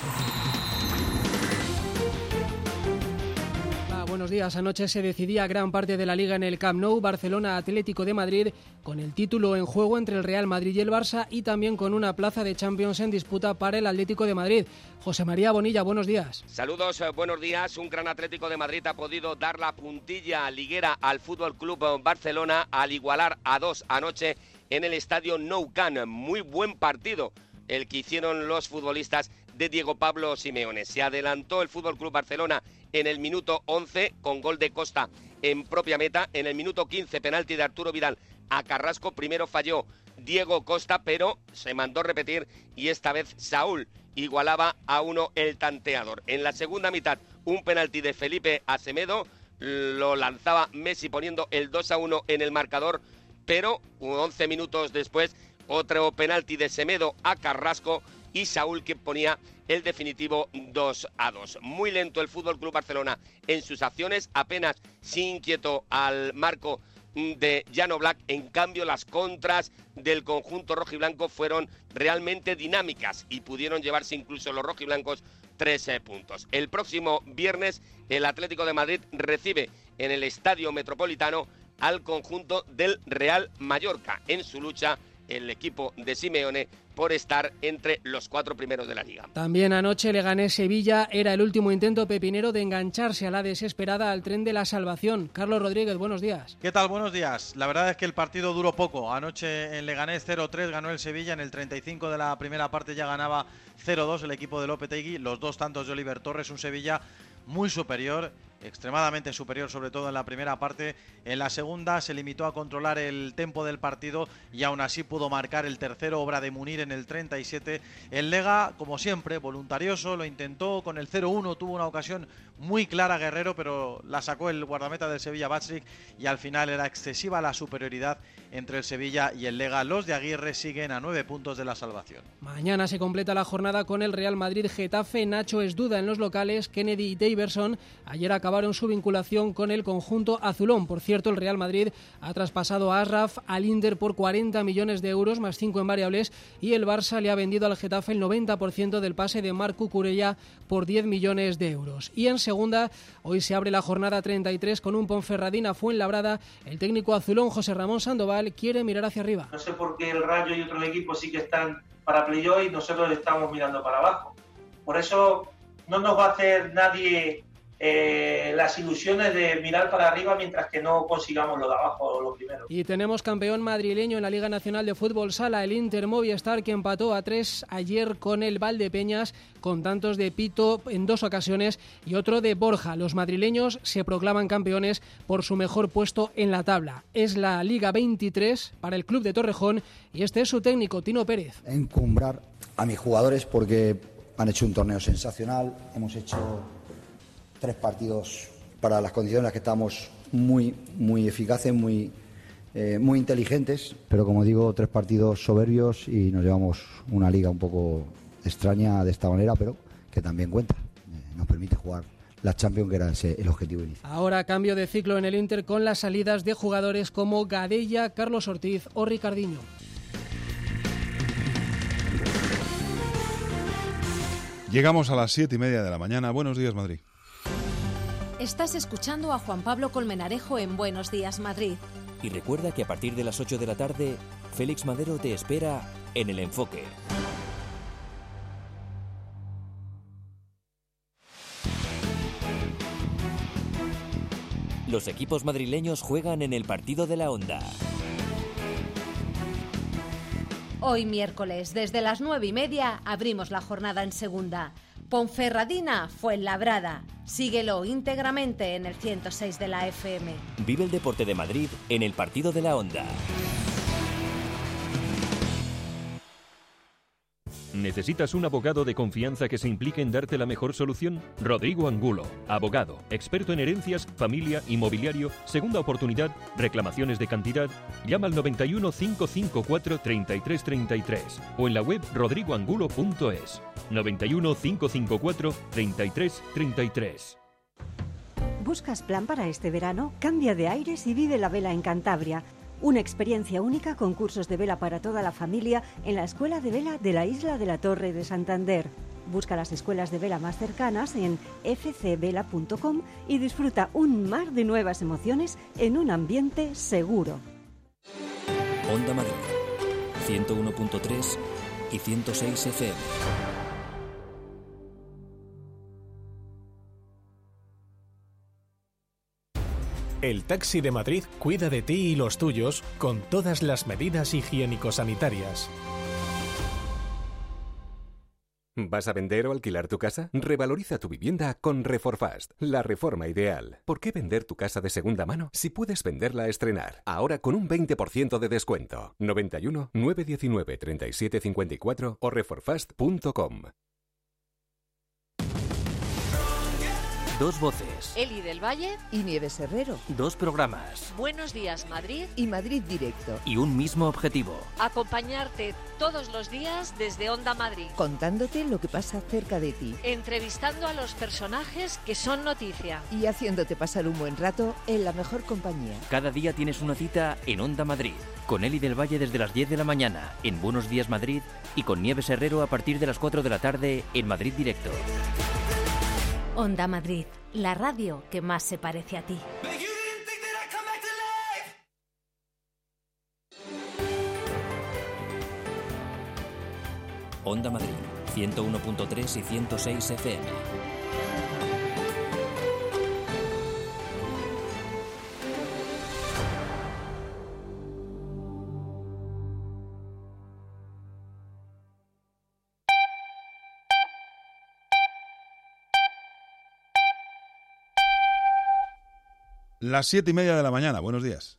Buenos días. Anoche se decidía gran parte de la Liga en el Camp Nou, Barcelona Atlético de Madrid, con el título en juego entre el Real Madrid y el Barça y también con una plaza de Champions en disputa para el Atlético de Madrid. José María Bonilla, buenos días.
Saludos, buenos días. Un gran Atlético de Madrid ha podido dar la puntilla liguera al Fútbol Club Barcelona al igualar a 2 anoche en el estadio Nou Camp. Muy buen partido el que hicieron los futbolistas de Diego Pablo Simeone. Se adelantó el Fútbol Club Barcelona en el minuto 11 con gol de Costa en propia meta. En el minuto 15, penalti de Arturo Vidal a Carrasco. Primero falló Diego Costa, pero se mandó repetir y esta vez Saúl igualaba a 1 el tanteador. En la segunda mitad, un penalti de Felipe a Semedo. Lo lanzaba Messi poniendo el 2-1 en el marcador, pero 11 minutos después, otro penalti de Semedo a Carrasco y Saúl que ponía el definitivo 2-2. Muy lento el Fútbol Club Barcelona en sus acciones, apenas sí inquieto al marco de Jan Oblak. En cambio, las contras del conjunto rojiblanco fueron realmente dinámicas y pudieron llevarse incluso los rojiblancos 13 puntos. El próximo viernes el Atlético de Madrid recibe en el Estadio Metropolitano al conjunto del Real Mallorca en su lucha el equipo de Simeone por estar entre los 4 primeros de la Liga.
También anoche Leganés-Sevilla era el último intento pepinero de engancharse a la desesperada al tren de la salvación. Carlos Rodríguez, buenos días.
¿Qué tal? Buenos días. La verdad es que el partido duró poco. Anoche en Leganés 0-3 ganó el Sevilla, en el 35 de la primera parte ya ganaba 0-2 el equipo de Lopetegui, los 2 tantos de Oliver Torres, un Sevilla muy superior, extremadamente superior, sobre todo en la primera parte. En la segunda se limitó a controlar el tempo del partido y aún así pudo marcar el tercero, obra de Munir, en el 37. El Lega, como siempre, voluntarioso, lo intentó con el 0-1, tuvo una ocasión muy clara Guerrero, pero la sacó el guardameta del Sevilla, Batsrik, y al final era excesiva la superioridad entre el Sevilla y el Lega. Los de Aguirre siguen a 9 puntos de la salvación.
Mañana se completa la jornada con el Real Madrid-Getafe. Nacho es duda en los locales. Kennedy y Daverson ayer acabaron su vinculación con el conjunto azulón. Por cierto, el Real Madrid ha traspasado a Ashraf al Inter por 40 millones de euros más 5 en variables, y el Barça le ha vendido al Getafe el 90% del pase de Marc Cucurella por 10 millones de euros. Y en segunda, hoy se abre la jornada 33 con un Ponferradina Fuenlabrada. El técnico azulón José Ramón Sandoval quiere mirar hacia arriba.
No sé por qué el Rayo y otros equipos sí que están para playoff y nosotros estamos mirando para abajo. Por eso no nos va a hacer nadie las ilusiones de mirar para arriba mientras que no consigamos lo de abajo o lo primero.
Y tenemos campeón madrileño en la Liga Nacional de Fútbol Sala, el Inter Movistar, que empató a 3 ayer con el Valdepeñas, con tantos de Pito en 2 ocasiones y otro de Borja. Los madrileños se proclaman campeones por su mejor puesto en la tabla. Es la Liga 23 para el club de Torrejón y este es su técnico, Tino Pérez.
Encumbrar a mis jugadores porque han hecho un torneo sensacional. Hemos hecho 3 partidos para las condiciones en las que estamos muy eficaces, muy inteligentes, pero como digo, 3 partidos soberbios y nos llevamos una liga un poco extraña de esta manera, pero que también cuenta, nos permite jugar la Champions, que era ese el objetivo inicial.
Ahora cambio de ciclo en el Inter con las salidas de jugadores como Gadella, Carlos Ortiz o Ricardinho.
Llegamos a las 7:30 de la mañana. Buenos días, Madrid.
Estás escuchando a Juan Pablo Colmenarejo en Buenos Días, Madrid.
Y recuerda que a partir de las 8 de la tarde, Félix Madero te espera en El Enfoque. Los equipos madrileños juegan en el partido de la Onda.
Hoy miércoles, desde las 9:30, abrimos la jornada en segunda. Ponferradina Fuenlabrada. Síguelo íntegramente en el 106 de la FM.
Vive el deporte de Madrid en el partido de la Onda.
¿Necesitas un abogado de confianza que se implique en darte la mejor solución? Rodrigo Angulo, abogado, experto en herencias, familia, inmobiliario, segunda oportunidad, reclamaciones de cantidad. Llama al 91 554 3333 o en la web rodrigoangulo.es. 91 554 3333.
¿Buscas plan para este verano? Cambia de aires y vive la vela en Cantabria. Una experiencia única con cursos de vela para toda la familia en la Escuela de Vela de la Isla de la Torre de Santander. Busca las escuelas de vela más cercanas en fcvela.com y disfruta un mar de nuevas emociones en un ambiente seguro.
Onda Madrid, 101.3 y 106 FM.
El Taxi de Madrid cuida de ti y los tuyos con todas las medidas higiénico-sanitarias.
¿Vas a vender o alquilar tu casa? Revaloriza tu vivienda con Reforfast, la reforma ideal. ¿Por qué vender tu casa de segunda mano si puedes venderla a estrenar? Ahora con un 20% de descuento. 91 919 37 54 o reforfast.com.
Dos voces.
Eli del Valle
y Nieves Herrero.
Dos programas.
Buenos días, Madrid.
Y Madrid Directo.
Y un mismo objetivo.
Acompañarte todos los días desde Onda Madrid.
Contándote lo que pasa cerca de ti.
Entrevistando a los personajes que son noticia.
Y haciéndote pasar un buen rato en la mejor compañía.
Cada día tienes una cita en Onda Madrid. Con Eli del Valle desde las 10 de la mañana en Buenos Días Madrid. Y con Nieves Herrero a partir de las 4 de la tarde en Madrid Directo.
Onda Madrid, la radio que más se parece a ti.
Onda Madrid, 101.3 y 106 FM.
Las 7:30 de la mañana. Buenos días.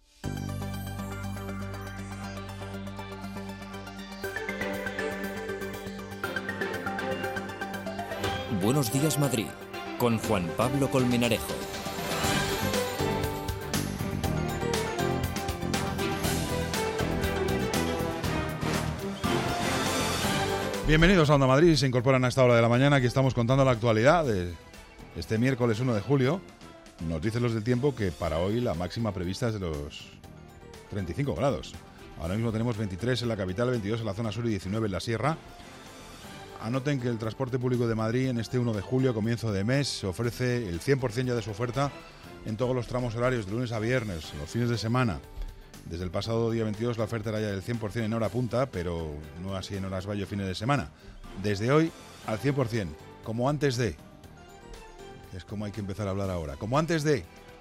Buenos días, Madrid, con Juan Pablo Colmenarejo.
Bienvenidos a Onda Madrid. Se incorporan a esta hora de la mañana. Aquí estamos contando la actualidad de este miércoles 1 de julio. Nos dicen los del tiempo que para hoy la máxima prevista es de los 35 grados. Ahora mismo tenemos 23 en la capital, 22 en la zona sur y 19 en la sierra. Anoten que el transporte público de Madrid en este 1 de julio, comienzo de mes, ofrece el 100% ya de su oferta en todos los tramos horarios, de lunes a viernes, los fines de semana. Desde el pasado día 22 la oferta era ya del 100% en hora punta, pero no así en horas valle fines de semana. Desde hoy al 100%, como antes de... Es como hay que empezar a hablar ahora. Como antes de...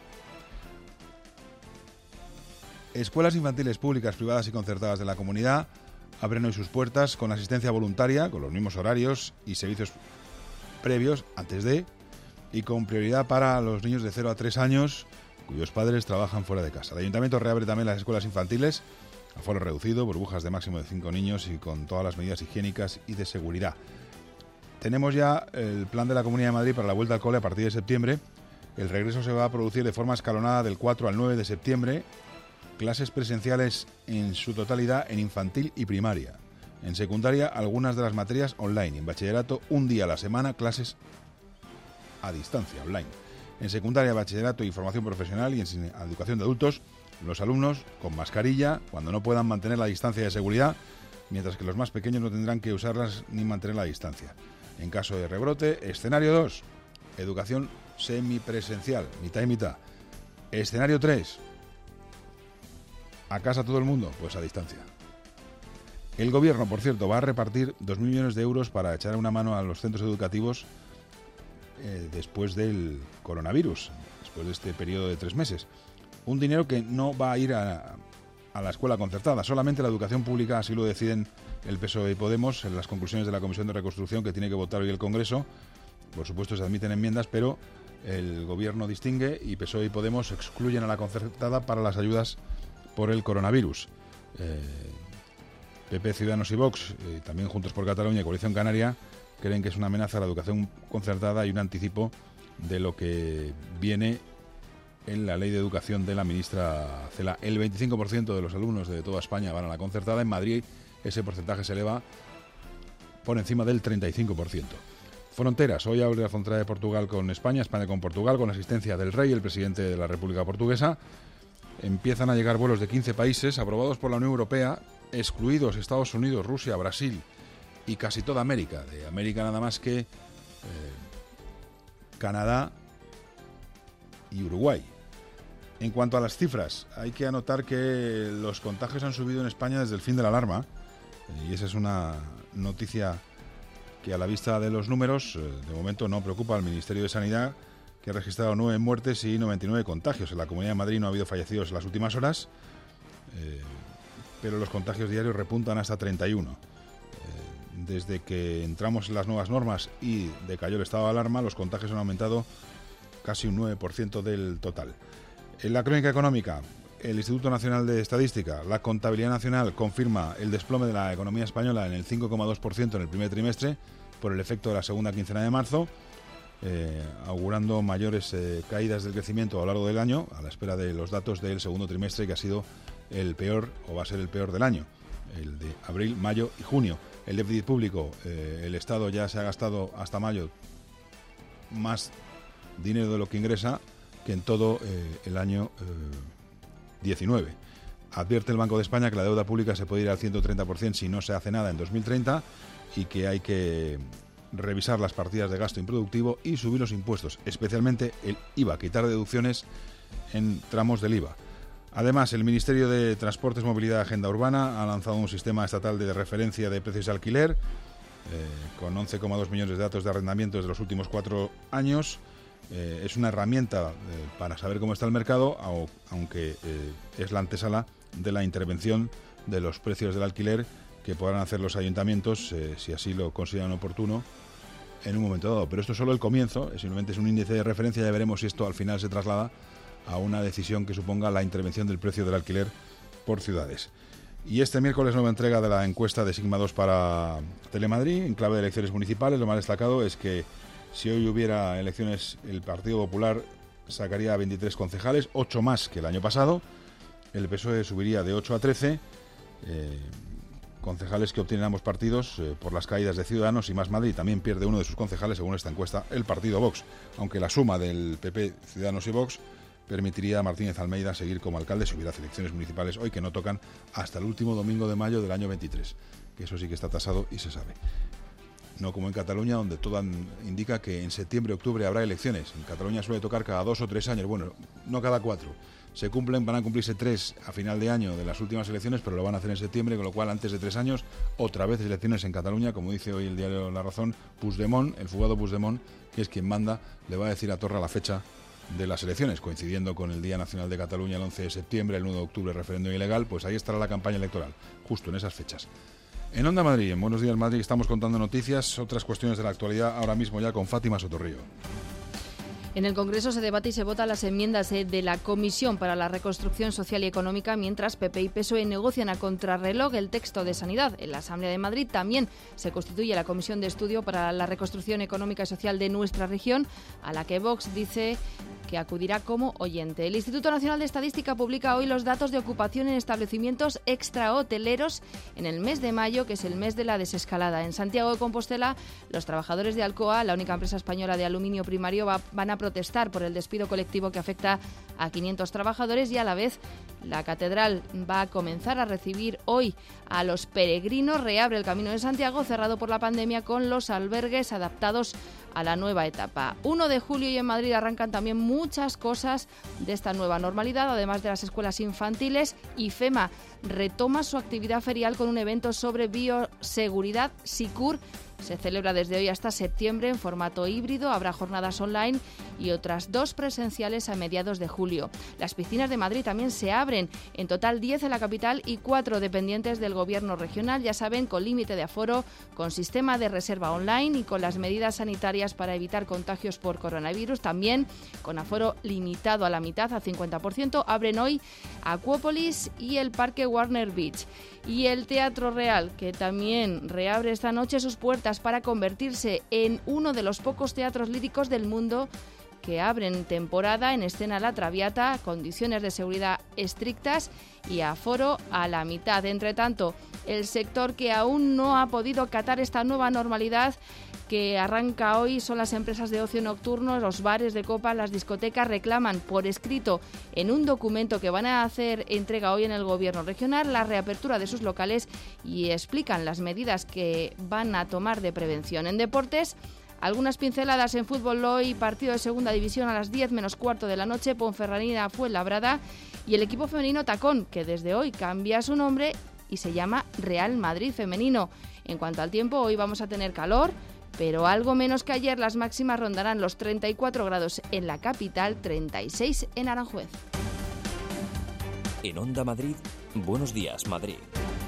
Escuelas infantiles públicas, privadas y concertadas de la comunidad abren hoy sus puertas con asistencia voluntaria, con los mismos horarios y servicios previos antes de, y con prioridad para los niños de 0 a 3 años cuyos padres trabajan fuera de casa. El Ayuntamiento reabre también las escuelas infantiles, aforo reducido, burbujas de máximo de 5 niños y con todas las medidas higiénicas y de seguridad. Tenemos ya el plan de la Comunidad de Madrid para la vuelta al cole a partir de septiembre. El regreso se va a producir de forma escalonada del 4 al 9 de septiembre. Clases presenciales en su totalidad en infantil y primaria. En secundaria, algunas de las materias online. En bachillerato, un día a la semana, clases a distancia, online. En secundaria, bachillerato y formación profesional y en educación de adultos, los alumnos con mascarilla cuando no puedan mantener la distancia de seguridad, mientras que los más pequeños no tendrán que usarlas ni mantener la distancia. En caso de rebrote, escenario 2, educación semipresencial, mitad y mitad. Escenario 3, ¿a casa todo el mundo? Pues a distancia. El gobierno, por cierto, va a repartir 2.000 millones de euros para echar una mano a los centros educativos después del coronavirus, después de este periodo de 3 meses. Un dinero que no va a ir a la escuela concertada, solamente la educación pública, así lo deciden el PSOE y Podemos en las conclusiones de la Comisión de Reconstrucción que tiene que votar hoy el Congreso. Por supuesto se admiten enmiendas, pero el gobierno distingue y PSOE y Podemos excluyen a la concertada para las ayudas por el coronavirus. PP, Ciudadanos y Vox, también Juntos por Cataluña y Coalición Canaria, creen que es una amenaza a la educación concertada y un anticipo de lo que viene en la ley de educación de la ministra Celaá. El 25% de los alumnos de toda España van a la concertada. En Madrid ese porcentaje se eleva por encima del 35%. Fronteras. Hoy abre la frontera de Portugal con España, España con Portugal, con asistencia del rey, el presidente de la República Portuguesa. Empiezan a llegar vuelos de 15 países aprobados por la Unión Europea, excluidos Estados Unidos, Rusia, Brasil y casi toda América. De América nada más que Canadá y Uruguay. En cuanto a las cifras, hay que anotar que los contagios han subido en España desde el fin de la alarma, y esa es una noticia que a la vista de los números, de momento no preocupa al Ministerio de Sanidad, que ha registrado 9 muertes y 99 contagios. En la Comunidad de Madrid no ha habido fallecidos en las últimas horas, pero los contagios diarios repuntan hasta 31. Desde que entramos en las nuevas normas y decayó el estado de alarma, los contagios han aumentado casi un 9% del total. En la crónica económica, el Instituto Nacional de Estadística, la Contabilidad Nacional, confirma el desplome de la economía española en el 5,2% en el primer trimestre por el efecto de la segunda quincena de marzo, augurando mayores caídas del crecimiento a lo largo del año, a la espera de los datos del segundo trimestre, que ha sido el peor o va a ser el peor del año, el de abril, mayo y junio. El déficit público, el Estado ya se ha gastado hasta mayo más dinero de lo que ingresa que en todo el año 19. Advierte el Banco de España que la deuda pública se puede ir al 130% si no se hace nada en 2030 y que hay que revisar las partidas de gasto improductivo y subir los impuestos, especialmente el IVA, quitar deducciones en tramos del IVA. Además, el Ministerio de Transportes, Movilidad y Agenda Urbana ha lanzado un sistema estatal de referencia de precios de alquiler con 11,2 millones de datos de arrendamientos de los últimos 4 años. Es una herramienta para saber cómo está el mercado, aunque es la antesala de la intervención de los precios del alquiler que podrán hacer los ayuntamientos, si así lo consideran oportuno, en un momento dado. Pero esto es solo el comienzo, simplemente es un índice de referencia. Ya veremos si esto al final se traslada a una decisión que suponga la intervención del precio del alquiler por ciudades. Y este miércoles, nueva entrega de la encuesta de Sigma 2 para Telemadrid, en clave de elecciones municipales. Lo más destacado es que si hoy hubiera elecciones, el Partido Popular sacaría 23 concejales, 8 más que el año pasado. El PSOE subiría de 8 a 13. Concejales que obtienen ambos partidos por las caídas de Ciudadanos y Más Madrid. También pierde uno de sus concejales, según esta encuesta, el partido Vox, aunque la suma del PP, Ciudadanos y Vox permitiría a Martínez Almeida seguir como alcalde si hubiera elecciones municipales hoy, que no tocan hasta el último domingo de mayo del año 23, que eso sí que está tasado y se sabe. No como en Cataluña, donde todo indica que en septiembre, octubre habrá elecciones. En Cataluña suele tocar cada 2 o 3 años, bueno, no cada 4. Van a cumplirse 3 a final de año de las últimas elecciones, pero lo van a hacer en septiembre, con lo cual antes de 3 años, otra vez elecciones en Cataluña, como dice hoy el diario La Razón. Puigdemont, el fugado Puigdemont, que es quien manda, le va a decir a Torra la fecha de las elecciones, coincidiendo con el Día Nacional de Cataluña, el 11 de septiembre, el 1 de octubre, referéndum ilegal. Pues ahí estará la campaña electoral, justo en esas fechas. En Onda Madrid, en Buenos Días Madrid, estamos contando noticias, otras cuestiones de la actualidad, ahora mismo ya con Fátima Sotorrío.
En el Congreso se debate y se vota las enmiendas de la Comisión para la Reconstrucción Social y Económica, mientras PP y PSOE negocian a contrarreloj el texto de Sanidad. En la Asamblea de Madrid también se constituye la Comisión de Estudio para la Reconstrucción Económica y Social de nuestra región, a la que Vox dice que acudirá como oyente. El Instituto Nacional de Estadística publica hoy los datos de ocupación en establecimientos extrahoteleros en el mes de mayo, que es el mes de la desescalada. En Santiago de Compostela, los trabajadores de Alcoa, la única empresa española de aluminio primario, van a protestar por el despido colectivo que afecta a 500 trabajadores, y a la vez la catedral va a comenzar a recibir hoy a los peregrinos. Reabre el Camino de Santiago, cerrado por la pandemia, con los albergues adaptados a la nueva etapa. 1 de julio y en Madrid arrancan también muchas cosas de esta nueva normalidad, además de las escuelas infantiles. IFEMA retoma su actividad ferial con un evento sobre bioseguridad. SICUR se celebra desde hoy hasta septiembre en formato híbrido. Habrá jornadas online y otras 2 presenciales a mediados de julio. Las piscinas de Madrid también se abren, en total 10 en la capital y 4 dependientes del gobierno regional, ya saben, con límite de aforo, con sistema de reserva online y con las medidas sanitarias para evitar contagios por coronavirus. También con aforo limitado a la mitad, a 50%. Abren hoy Acuópolis y el Parque Warner Beach. Y el Teatro Real, que también reabre esta noche sus puertas para convertirse en uno de los pocos teatros líricos del mundo que abren temporada, en escena La Traviata, condiciones de seguridad estrictas y aforo a la mitad. Entre tanto, el sector que aún no ha podido acatar esta nueva normalidad que arranca hoy son las empresas de ocio nocturno, los bares de copa, las discotecas. Reclaman por escrito en un documento que van a hacer entrega hoy en el Gobierno regional la reapertura de sus locales y explican las medidas que van a tomar de prevención. En deportes, algunas pinceladas en fútbol hoy, partido de segunda división a las 10 menos cuarto de la noche, Ponferradina Fuenlabrada, y el equipo femenino Tacón, que desde hoy cambia su nombre y se llama Real Madrid Femenino. En cuanto al tiempo, hoy vamos a tener calor, pero algo menos que ayer. Las máximas rondarán los 34 grados en la capital, 36 en Aranjuez.
En Onda Madrid, Buenos Días Madrid.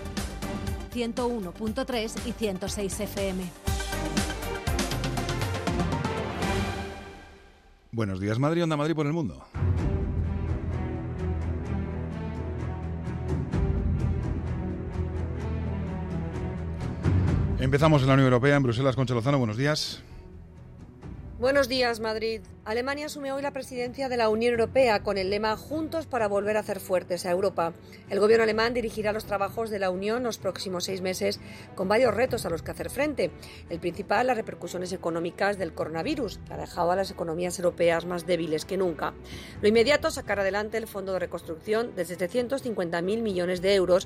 101.3 y 106 FM.
Buenos días Madrid, Onda Madrid por el mundo. Empezamos en la Unión Europea, en Bruselas, Concha Lozano, buenos días.
Buenos días, Madrid. Alemania asume hoy la presidencia de la Unión Europea con el lema Juntos para volver a hacer fuertes a Europa. El gobierno alemán dirigirá los trabajos de la Unión los próximos 6 meses con varios retos a los que hacer frente. El principal, las repercusiones económicas del coronavirus, que ha dejado a las economías europeas más débiles que nunca. Lo inmediato, sacar adelante el Fondo de Reconstrucción de 750.000 millones de euros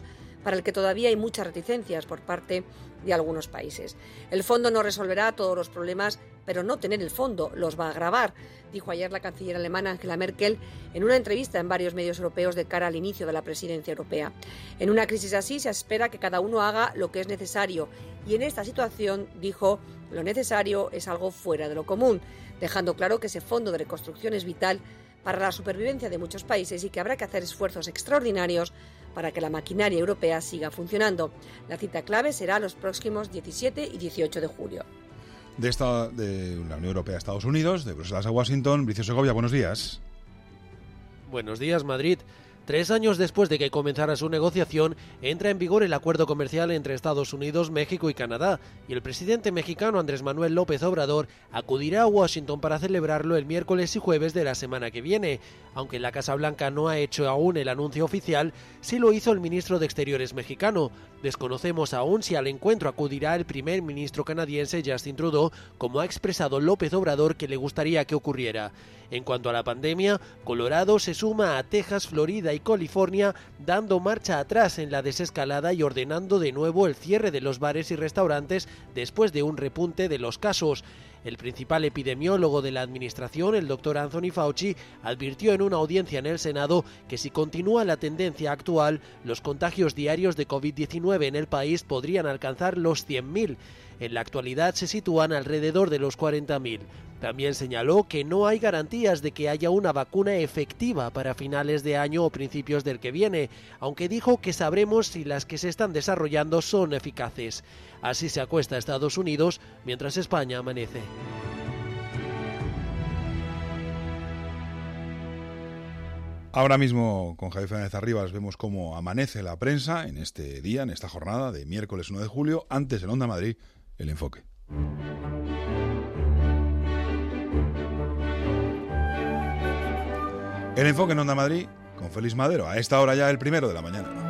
para el que todavía hay muchas reticencias por parte de algunos países. El fondo no resolverá todos los problemas, pero no tener el fondo los va a agravar, dijo ayer la canciller alemana Angela Merkel en una entrevista en varios medios europeos de cara al inicio de la presidencia europea. En una crisis así se espera que cada uno haga lo que es necesario y en esta situación, dijo, lo necesario es algo fuera de lo común, dejando claro que ese fondo de reconstrucción es vital para la supervivencia de muchos países y que habrá que hacer esfuerzos extraordinarios para que la maquinaria europea siga funcionando. La cita clave será los próximos 17 y 18 de julio.
De la Unión Europea a Estados Unidos, de Bruselas a Washington, Bricio Segovia, buenos días.
Buenos días, Madrid. 3 años después de que comenzara su negociación, entra en vigor el acuerdo comercial entre Estados Unidos, México y Canadá, y el presidente mexicano Andrés Manuel López Obrador acudirá a Washington para celebrarlo el miércoles y jueves de la semana que viene. Aunque la Casa Blanca no ha hecho aún el anuncio oficial, sí lo hizo el ministro de Exteriores mexicano. Desconocemos aún si al encuentro acudirá el primer ministro canadiense Justin Trudeau, como ha expresado López Obrador que le gustaría que ocurriera. En cuanto a la pandemia, Colorado se suma a Texas, Florida y California, dando marcha atrás en la desescalada y ordenando de nuevo el cierre de los bares y restaurantes después de un repunte de los casos. El principal epidemiólogo de la administración, el doctor Anthony Fauci, advirtió en una audiencia en el Senado que si continúa la tendencia actual, los contagios diarios de COVID-19 en el país podrían alcanzar los 100.000. En la actualidad se sitúan alrededor de los 40.000. También señaló que no hay garantías de que haya una vacuna efectiva para finales de año o principios del que viene, aunque dijo que sabremos si las que se están desarrollando son eficaces. Así se acuesta Estados Unidos mientras España amanece.
Ahora mismo con Javier Fernández Arribas vemos cómo amanece la prensa en este día, en esta jornada de miércoles 1 de julio. Antes en Onda Madrid, el enfoque. El enfoque en Onda Madrid con Félix Madero. A esta hora ya el primero de la mañana.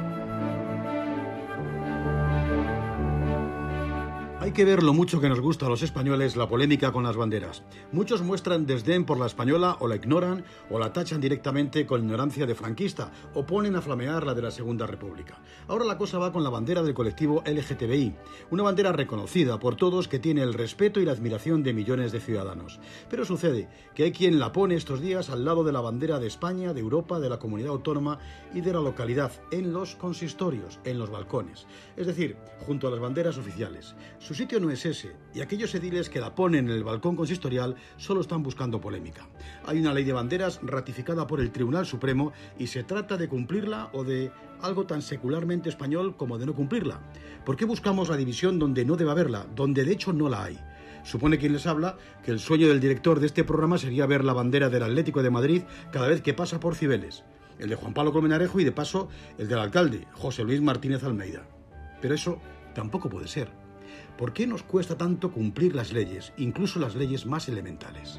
Hay que ver lo mucho que nos gusta a los españoles la polémica con las banderas. Muchos muestran desdén por la española o la ignoran o la tachan directamente con ignorancia de franquista o ponen a flamear la de la Segunda República. Ahora la cosa va con la bandera del colectivo LGTBI, una bandera reconocida por todos que tiene el respeto y la admiración de millones de ciudadanos. Pero sucede que hay quien la pone estos días al lado de la bandera de España, de Europa, de la comunidad autónoma y de la localidad, en los consistorios, en los balcones. Es decir, junto a las banderas oficiales. Su sitio no es ese, y aquellos ediles que la ponen en el balcón consistorial solo están buscando polémica. Hay una ley de banderas ratificada por el Tribunal Supremo y se trata de cumplirla o de algo tan secularmente español como de no cumplirla. ¿Por qué buscamos la división donde no debe haberla, donde de hecho no la hay? Supone quien les habla que el sueño del director de este programa sería ver la bandera del Atlético de Madrid cada vez que pasa por Cibeles, el de Juan Pablo Colmenarejo y de paso el del alcalde, José Luis Martínez Almeida. Pero eso tampoco puede ser. ¿Por qué nos cuesta tanto cumplir las leyes, incluso las leyes más elementales?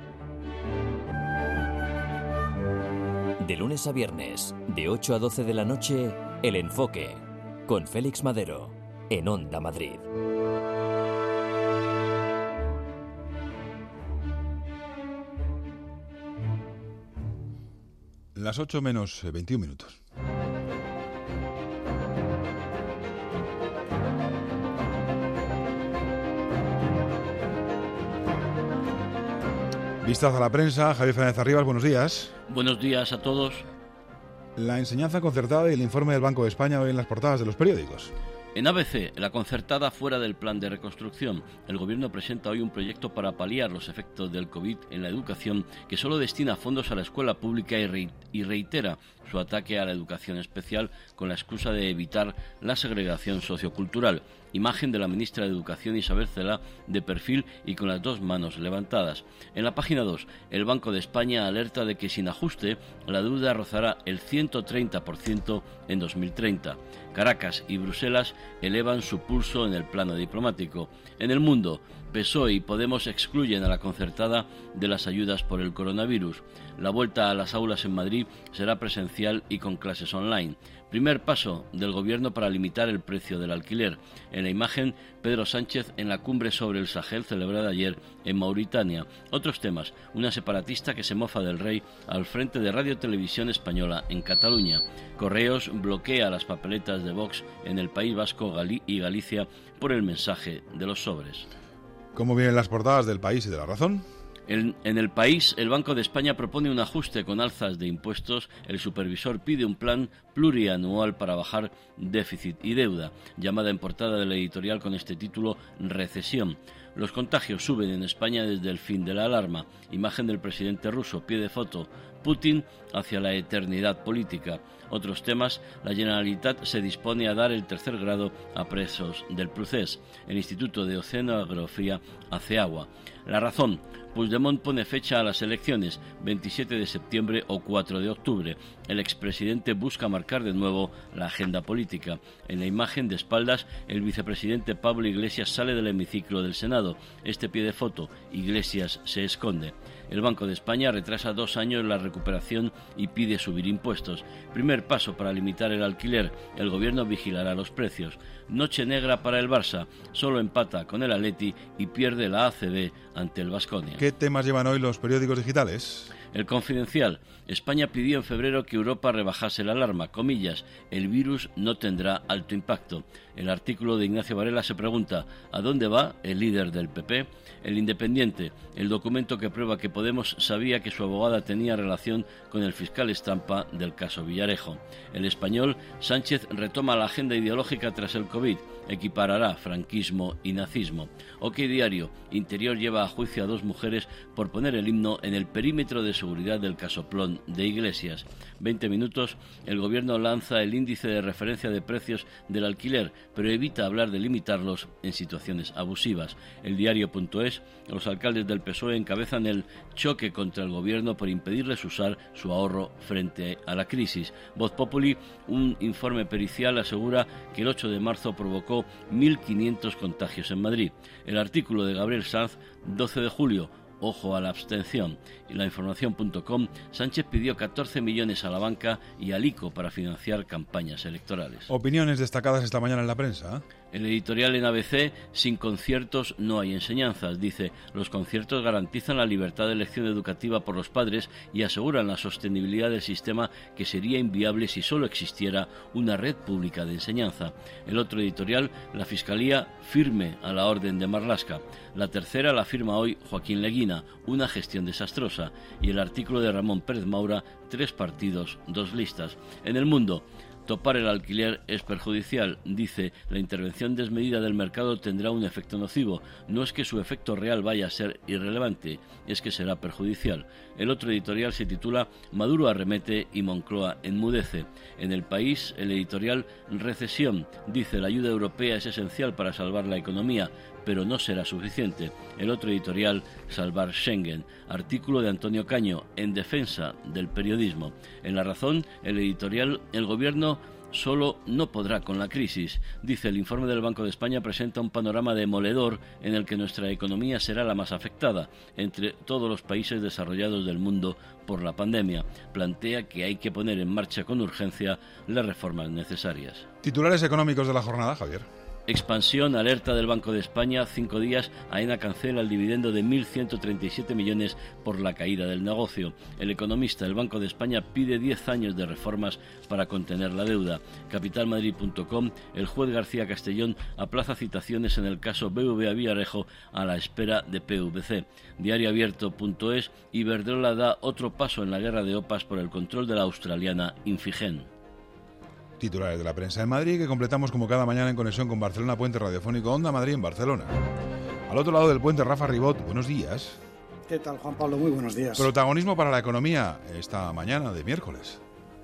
De lunes a viernes, de 8 a 12 de la noche, El Enfoque, con Félix Madero, en Onda Madrid.
Las 8 menos 21 minutos. Vistas a la prensa, Javier Fernández Arribas, buenos días.
Buenos días a todos.
La enseñanza concertada y el informe del Banco de España hoy en las portadas de los periódicos.
En ABC, la concertada fuera del plan de reconstrucción. El Gobierno presenta hoy un proyecto para paliar los efectos del COVID en la educación que solo destina fondos a la escuela pública y reitera su ataque a la educación especial con la excusa de evitar la segregación sociocultural. Imagen de la ministra de Educación Isabel Celaá de perfil y con las dos manos levantadas. En la página 2, el Banco de España alerta de que sin ajuste la deuda rozará el 130% en 2030. Caracas y Bruselas elevan su pulso en el plano diplomático. En el mundo, PSOE y Podemos excluyen a la concertada de las ayudas por el coronavirus. La vuelta a las aulas en Madrid será presencial presencial y con clases online. Primer paso del Gobierno para limitar el precio del alquiler. En la imagen, Pedro Sánchez en la cumbre sobre el Sahel celebrada ayer en Mauritania. Otros temas, una separatista que se mofa del rey al frente de Radio Televisión Española en Cataluña. Correos bloquea las papeletas de Vox en el País Vasco y Galicia por el mensaje de los sobres.
¿Cómo vienen las portadas del País y de La Razón?
En el País, el Banco de España propone un ajuste con alzas de impuestos. El supervisor pide un plan plurianual para bajar déficit y deuda. Llamada en portada del editorial con este título, Recesión. Los contagios suben en España desde el fin de la alarma. Imagen del presidente ruso, pie de foto. Putin hacia la eternidad política. Otros temas, la Generalitat se dispone a dar el tercer grado a presos del Procés. El Instituto de Oceanografía hace agua. La Razón, Puigdemont pone fecha a las elecciones, 27 de septiembre o 4 de octubre. El expresidente busca marcar de nuevo la agenda política. En la imagen de espaldas, el vicepresidente Pablo Iglesias sale del hemiciclo del Senado. Este pie de foto, Iglesias se esconde. El Banco de España retrasa 2 años la recuperación y pide subir impuestos. Primer paso para limitar el alquiler. El Gobierno vigilará los precios. Noche negra para el Barça. Solo empata con el Atleti y pierde la ACB ante el Baskonia.
¿Qué temas llevan hoy los periódicos digitales?
El Confidencial. España pidió en febrero que Europa rebajase la alarma. Comillas, el virus no tendrá alto impacto. El artículo de Ignacio Varela se pregunta, ¿a dónde va el líder del PP? El Independiente. El documento que prueba que Podemos sabía que su abogada tenía relación con el fiscal Estampa del caso Villarejo. El Español. Sánchez retoma la agenda ideológica tras el COVID. Equiparará franquismo y nazismo. OK Diario. Interior lleva a juicio a 2 mujeres por poner el himno en el perímetro de seguridad del casoplón de Iglesias. 20 minutos. El Gobierno lanza el índice de referencia de precios del alquiler, pero evita hablar de limitarlos en situaciones abusivas. El Diario.es. Los alcaldes del PSOE encabezan el choque contra el Gobierno por impedirles usar su ahorro frente a la crisis. Voz Populi. Un informe pericial asegura que el 8 de marzo provocó 1.500 contagios en Madrid. El artículo de Gabriel Sanz, 12 de julio, ojo a la abstención. Y la información.com, Sánchez pidió 14 millones a la banca y al ICO para financiar campañas electorales.
Opiniones destacadas esta mañana en la prensa.
El editorial en ABC, sin conciertos no hay enseñanzas. Dice, los conciertos garantizan la libertad de elección educativa por los padres y aseguran la sostenibilidad del sistema, que sería inviable si solo existiera una red pública de enseñanza. El otro editorial, la Fiscalía firme a la orden de Marlaska. La tercera la firma hoy Joaquín Leguina, una gestión desastrosa. Y el artículo de Ramón Pérez Maura, 3 partidos, 2 listas. En El Mundo, topar el alquiler es perjudicial. Dice, la intervención desmedida del mercado tendrá un efecto nocivo. No es que su efecto real vaya a ser irrelevante, es que será perjudicial. El otro editorial se titula Maduro arremete y Moncloa enmudece. En El País, el editorial Recesión. Dice, la ayuda europea es esencial para salvar la economía, pero no será suficiente. El otro editorial, Salvar Schengen. Artículo de Antonio Caño, en defensa del periodismo. En La Razón, el editorial, el Gobierno solo no podrá con la crisis. Dice, el informe del Banco de España presenta un panorama demoledor en el que nuestra economía será la más afectada entre todos los países desarrollados del mundo por la pandemia. Plantea que hay que poner en marcha con urgencia las reformas necesarias.
Titulares económicos de la jornada, Javier.
Expansión, alerta del Banco de España, 5 días, AENA cancela el dividendo de 1.137 millones por la caída del negocio. El Economista, el Banco de España pide 10 años de reformas para contener la deuda. Capitalmadrid.com, el juez García Castellón aplaza citaciones en el caso BVA Villarejo a la espera de PVC. Diarioabierto.es, Iberdrola da otro paso en la guerra de OPAs por el control de la australiana Infigen.
Titulares de la prensa en Madrid, que completamos como cada mañana en conexión con Barcelona, puente radiofónico Onda Madrid en Barcelona. Al otro lado del puente, Rafa Ribot, buenos días.
¿Qué tal, Juan Pablo? Muy buenos días.
Protagonismo para la economía esta mañana de miércoles.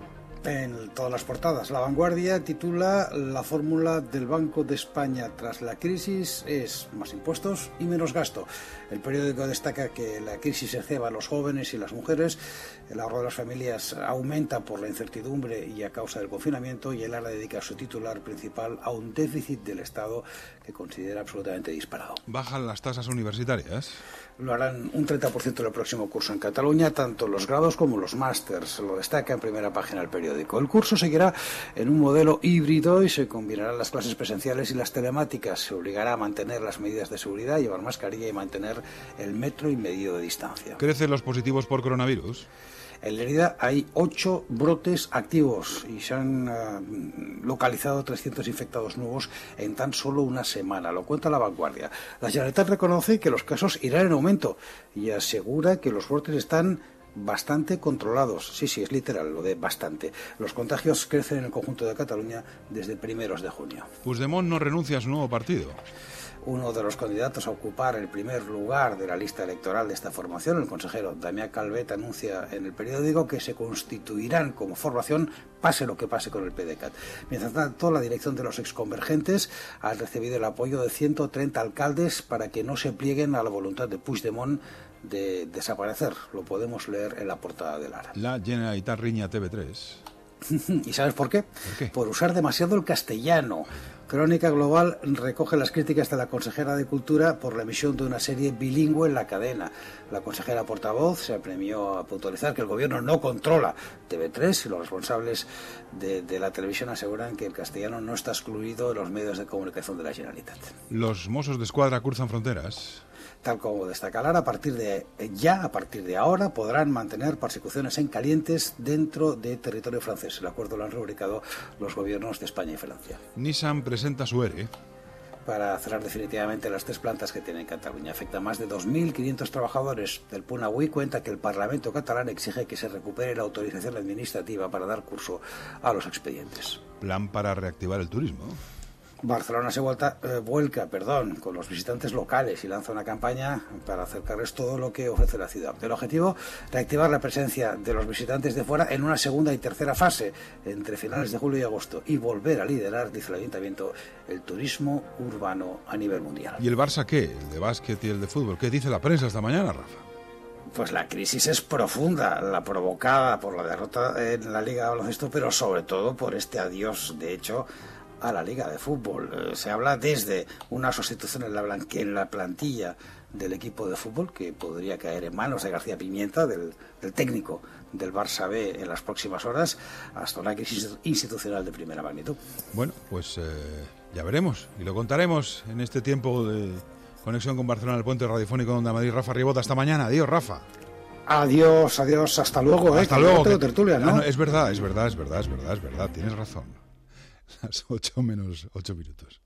En todas las portadas. La Vanguardia titula: la fórmula del Banco de España tras la crisis es más impuestos y menos gasto. El periódico destaca que la crisis se ceba a los jóvenes y las mujeres, el ahorro de las familias aumenta por la incertidumbre y a causa del confinamiento, y el ARA dedica su titular principal a un déficit del Estado que considera absolutamente disparado.
¿Bajan las tasas universitarias?
Lo harán un 30% en el próximo curso en Cataluña, tanto los grados como los másters. Lo destaca en primera página el periódico. El curso seguirá en un modelo híbrido y se combinarán las clases presenciales y las telemáticas. Se obligará a mantener las medidas de seguridad, llevar mascarilla y mantener el 1,5 metros de distancia.
¿Crecen los positivos por coronavirus?
En Lerida hay 8 brotes activos y se han localizado 300 infectados nuevos en tan solo una semana. Lo cuenta La Vanguardia. La Generalitat reconoce que los casos irán en aumento y asegura que los brotes están bastante controlados. Sí, es literal lo de bastante. Los contagios crecen en el conjunto de Cataluña desde primeros de junio.
Puigdemont no renuncia a su nuevo partido.
Uno de los candidatos a ocupar el primer lugar de la lista electoral de esta formación, el consejero Damià Calvet, anuncia en el periódico que se constituirán como formación pase lo que pase con el PDeCAT. Mientras tanto, la dirección de los exconvergentes ha recibido el apoyo de 130 alcaldes para que no se plieguen a la voluntad de Puigdemont de desaparecer. Lo podemos leer en la portada del ARA.
La Generalitat riña TV3.
¿Y sabes por qué? Por usar demasiado el castellano. Crónica Global recoge las críticas de la consejera de Cultura por la emisión de una serie bilingüe en la cadena. La consejera portavoz se apremió a puntualizar que el gobierno no controla TV3 y los responsables de la televisión aseguran que el castellano no está excluido en los medios de comunicación de la Generalitat.
Los Mossos d'Esquadra cruzan fronteras.
Tal como destaca Lara, a partir de ahora podrán mantener persecuciones en calientes dentro de territorio francés. El acuerdo lo han rubricado los gobiernos de España y Francia.
Nissan presenta su ERE.
Para cerrar definitivamente las 3 plantas que tiene en Cataluña. Afecta a más de 2.500 trabajadores. El Punt Avui cuenta que el Parlamento catalán exige que se recupere la autorización administrativa para dar curso a los expedientes.
Plan para reactivar el turismo.
Barcelona se vuelca con los visitantes locales y lanza una campaña para acercarles todo lo que ofrece la ciudad. El objetivo, reactivar la presencia de los visitantes de fuera en una segunda y tercera fase entre finales de julio y agosto y volver a liderar, dice el Ayuntamiento, el turismo urbano a nivel mundial.
¿Y el Barça qué? ¿El de básquet y el de fútbol? ¿Qué dice la prensa esta mañana, Rafa?
Pues la crisis es profunda, la provocada por la derrota en la Liga de Baloncesto, pero sobre todo por este adiós, de hecho, a la Liga de Fútbol. Se habla desde una sustitución en la plantilla del equipo de fútbol que podría caer en manos de García Pimienta, del técnico del Barça B, en las próximas horas, hasta una crisis institucional de primera magnitud.
Bueno, pues ya veremos y lo contaremos en este tiempo de conexión con Barcelona, el puente radiofónico de Onda Madrid. Rafa Ribota, hasta mañana. Adiós, Rafa.
Adiós, hasta luego.
Hasta luego.
Que tertulia, ¿no?
No, es verdad, tienes razón. Las 8 menos 8 minutos.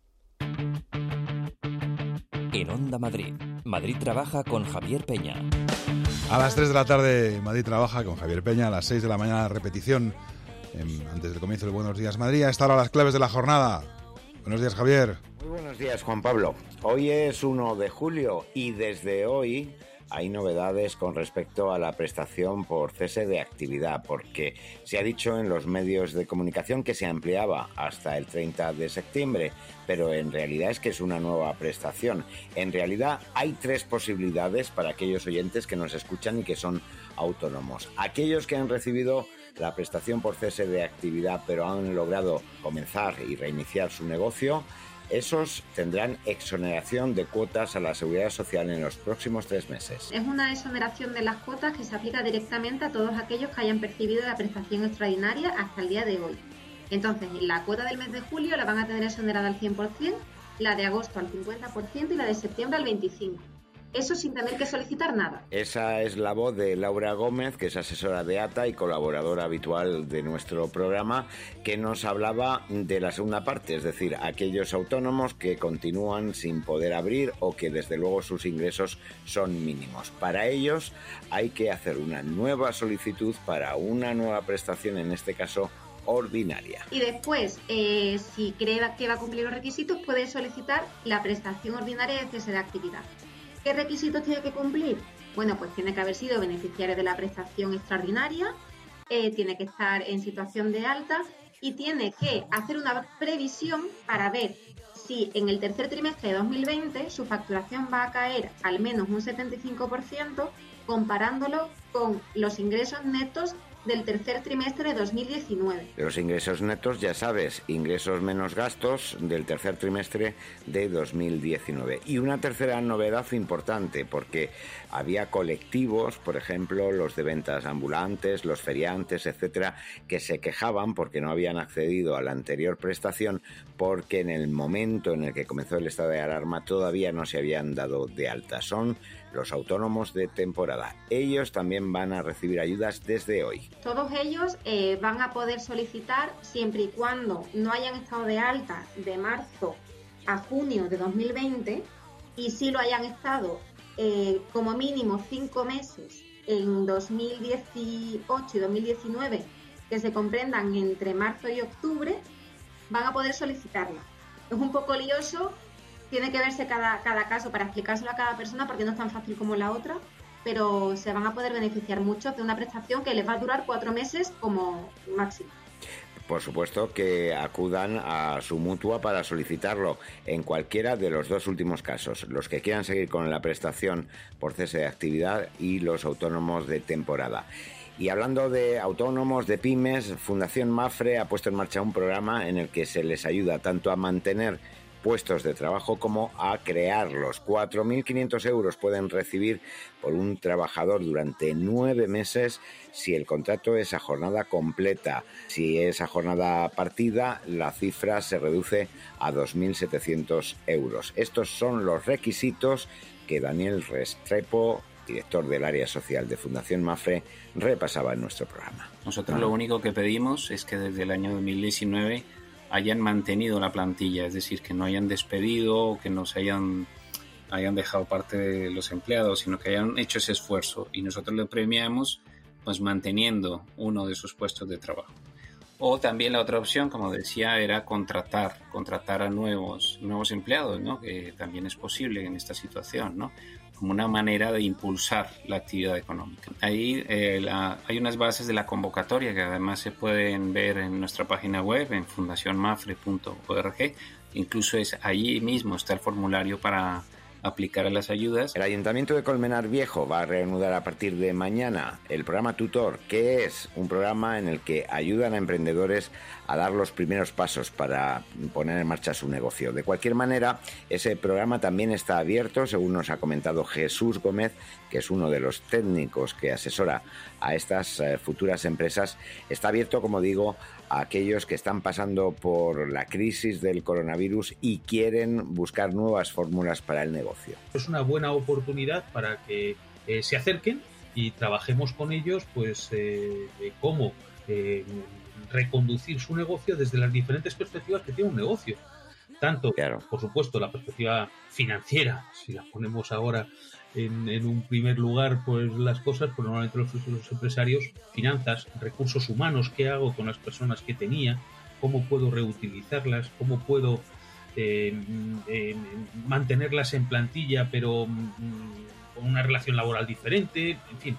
En Onda Madrid, Madrid trabaja con Javier Peña.
A las 3 de la tarde, Madrid trabaja con Javier Peña. A las 6 de la mañana, repetición antes del comienzo de Buenos Días Madrid. A esta hora las claves de la jornada. Buenos días, Javier.
Muy buenos días, Juan Pablo. Hoy es 1 de julio y desde hoy hay novedades con respecto a la prestación por cese de actividad, porque se ha dicho en los medios de comunicación que se ampliaba hasta el 30 de septiembre, pero en realidad es que es una nueva prestación. En realidad hay 3 posibilidades para aquellos oyentes que nos escuchan y que son autónomos. Aquellos que han recibido la prestación por cese de actividad pero han logrado comenzar y reiniciar su negocio, esos tendrán exoneración de cuotas a la Seguridad Social en los próximos 3 meses.
Es una exoneración de las cuotas que se aplica directamente a todos aquellos que hayan percibido la prestación extraordinaria hasta el día de hoy. Entonces, la cuota del mes de julio la van a tener exonerada al 100%, la de agosto al 50% y la de septiembre al 25%. Eso sin tener que solicitar nada.
Esa es la voz de Laura Gómez, que es asesora de ATA y colaboradora habitual de nuestro programa, que nos hablaba de la segunda parte, es decir, aquellos autónomos que continúan sin poder abrir o que desde luego sus ingresos son mínimos. Para ellos hay que hacer una nueva solicitud para una nueva prestación, en este caso ordinaria.
Y después, si cree que va a cumplir los requisitos, puede solicitar la prestación ordinaria de cese de actividad. ¿Qué requisitos tiene que cumplir? Bueno, pues tiene que haber sido beneficiario de la prestación extraordinaria, tiene que estar en situación de alta y tiene que hacer una previsión para ver si en el tercer trimestre de 2020 su facturación va a caer al menos un 75% comparándolo con los ingresos netos del tercer trimestre de 2019.
Los ingresos netos, ya sabes, ingresos menos gastos del tercer trimestre de 2019. Y una tercera novedad importante, porque había colectivos, por ejemplo, los de ventas ambulantes, los feriantes, etcétera, que se quejaban porque no habían accedido a la anterior prestación, porque en el momento en el que comenzó el estado de alarma todavía no se habían dado de alta. Son los autónomos de temporada. Ellos también van a recibir ayudas desde hoy.
Todos ellos van a poder solicitar siempre y cuando no hayan estado de alta de marzo a junio de 2020 y sí lo hayan estado como mínimo 5 meses en 2018 y 2019, que se comprendan entre marzo y octubre, van a poder solicitarla. Es un poco lioso. Tiene que verse cada caso para explicárselo a cada persona porque no es tan fácil como la otra, pero se van a poder beneficiar mucho de una prestación que les va a durar 4 meses como máximo.
Por supuesto que acudan a su mutua para solicitarlo en cualquiera de los 2 últimos casos, los que quieran seguir con la prestación por cese de actividad y los autónomos de temporada. Y hablando de autónomos, de pymes, Fundación Mapfre ha puesto en marcha un programa en el que se les ayuda tanto a mantener puestos de trabajo como a crearlos. 4.500 euros pueden recibir por un trabajador durante 9 meses si el contrato es a jornada completa. Si es a jornada partida, la cifra se reduce a 2.700 euros. Estos son los requisitos que Daniel Restrepo, director del área social de Fundación Mapfre, repasaba en nuestro programa.
Nosotros lo único que pedimos es que desde el año 2019 hayan mantenido la plantilla, es decir, que no hayan despedido o que no se hayan dejado parte de los empleados, sino que hayan hecho ese esfuerzo y nosotros le premiamos pues manteniendo uno de sus puestos de trabajo. O también la otra opción, como decía, era contratar a nuevos empleados, ¿no? Que también es posible en esta situación, ¿no? Como una manera de impulsar la actividad económica. Ahí hay unas bases de la convocatoria que además se pueden ver en nuestra página web, en fundacionmapfre.org. Incluso allí mismo está el formulario para aplicar a las ayudas.
El Ayuntamiento de Colmenar Viejo va a reanudar a partir de mañana el programa Tutor, que es un programa en el que ayudan a emprendedores a dar los primeros pasos para poner en marcha su negocio. De cualquier manera, ese programa también está abierto, según nos ha comentado Jesús Gómez, que es uno de los técnicos que asesora a estas futuras empresas. Está abierto, como digo, a aquellos que están pasando por la crisis del coronavirus y quieren buscar nuevas fórmulas para el negocio.
Es una buena oportunidad para que se acerquen y trabajemos con ellos pues de cómo reconducir su negocio desde las diferentes perspectivas que tiene un negocio. Tanto, claro, por supuesto, la perspectiva financiera, si la ponemos ahora en un primer lugar, pues las cosas, pues normalmente los empresarios, finanzas, recursos humanos, ¿qué hago con las personas que tenía? ¿Cómo puedo reutilizarlas? ¿Cómo puedo mantenerlas en plantilla pero con una relación laboral diferente? En fin,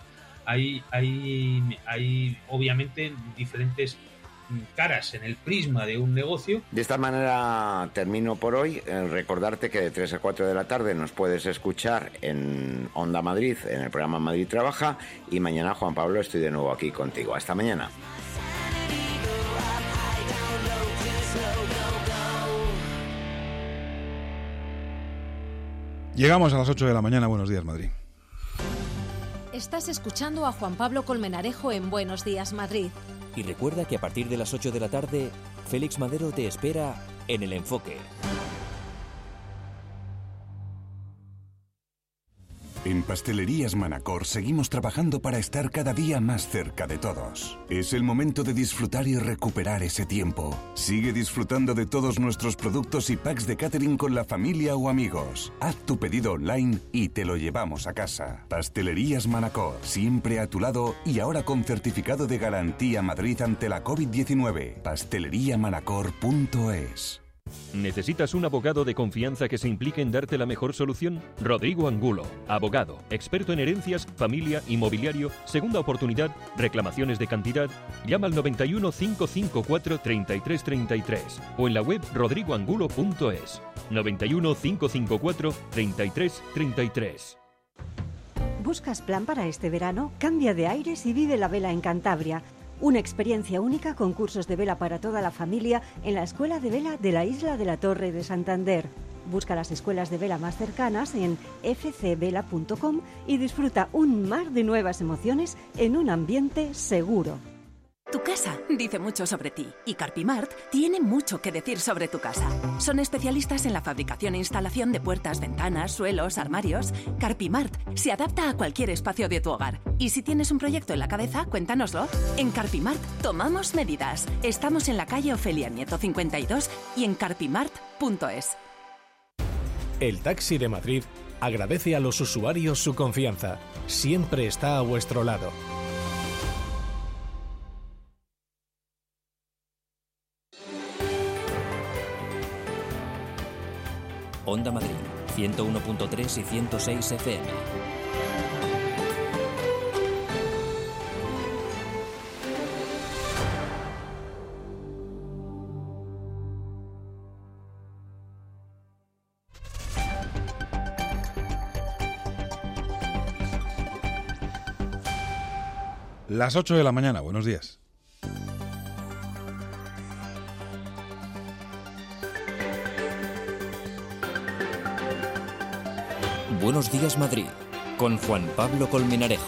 hay obviamente diferentes caras en el prisma de un negocio.
De esta manera termino por hoy. Recordarte que de 3 a 4 de la tarde nos puedes escuchar en Onda Madrid, en el programa Madrid Trabaja, y mañana, Juan Pablo, estoy de nuevo aquí contigo. Hasta mañana.
Llegamos a las 8 de la mañana. Buenos días, Madrid.
Estás escuchando a Juan Pablo Colmenarejo en Buenos Días, Madrid.
Y recuerda que a partir de las 8 de la tarde, Félix Madero te espera en El Enfoque.
En Pastelerías Manacor seguimos trabajando para estar cada día más cerca de todos. Es el momento de disfrutar y recuperar ese tiempo. Sigue disfrutando de todos nuestros productos y packs de catering con la familia o amigos. Haz tu pedido online y te lo llevamos a casa. Pastelerías Manacor, siempre a tu lado y ahora con certificado de garantía Madrid ante la COVID-19. Pasteleriamanacor.es.
¿Necesitas un abogado de confianza que se implique en darte la mejor solución? Rodrigo Angulo, abogado, experto en herencias, familia, inmobiliario, segunda oportunidad, reclamaciones de cantidad. Llama al 91 554 3333 o en la web rodrigoangulo.es. 91 554 3333.
¿Buscas plan para este verano? Cambia de aires y vive la vela en Cantabria. Una experiencia única con cursos de vela para toda la familia en la Escuela de Vela de la Isla de la Torre de Santander. Busca las escuelas de vela más cercanas en fcvela.com y disfruta un mar de nuevas emociones en un ambiente seguro.
Tu casa dice mucho sobre ti y Carpimart tiene mucho que decir sobre tu casa. Son especialistas en la fabricación e instalación de puertas, ventanas, suelos, armarios. Carpimart se adapta a cualquier espacio de tu hogar. Y si tienes un proyecto en la cabeza, cuéntanoslo. En Carpimart tomamos medidas. Estamos en la calle Ofelia Nieto 52 y en carpimart.es.
El Taxi de Madrid agradece a los usuarios su confianza. Siempre está a vuestro lado.
Onda Madrid, 101.3 y 106 FM.
Las 8 de la mañana, buenos días.
Buenos días Madrid, con Juan Pablo Colmenarejo.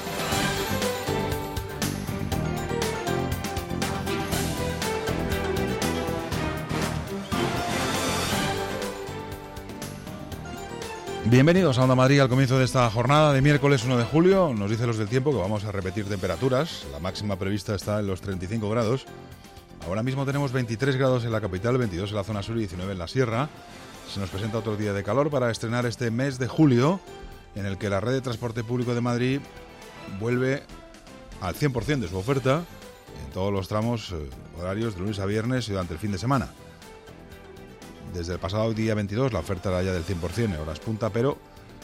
Bienvenidos a Onda Madrid al comienzo de esta jornada de miércoles 1 de julio. Nos dicen los del tiempo que vamos a repetir temperaturas. La máxima prevista está en los 35 grados. Ahora mismo tenemos 23 grados en la capital, 22 en la zona sur y 19 en la sierra. Se nos presenta otro día de calor para estrenar este mes de julio, en el que la red de transporte público de Madrid vuelve al 100% de su oferta en todos los tramos horarios de lunes a viernes y durante el fin de semana. Desde el pasado día 22 la oferta era ya del 100% en horas punta, pero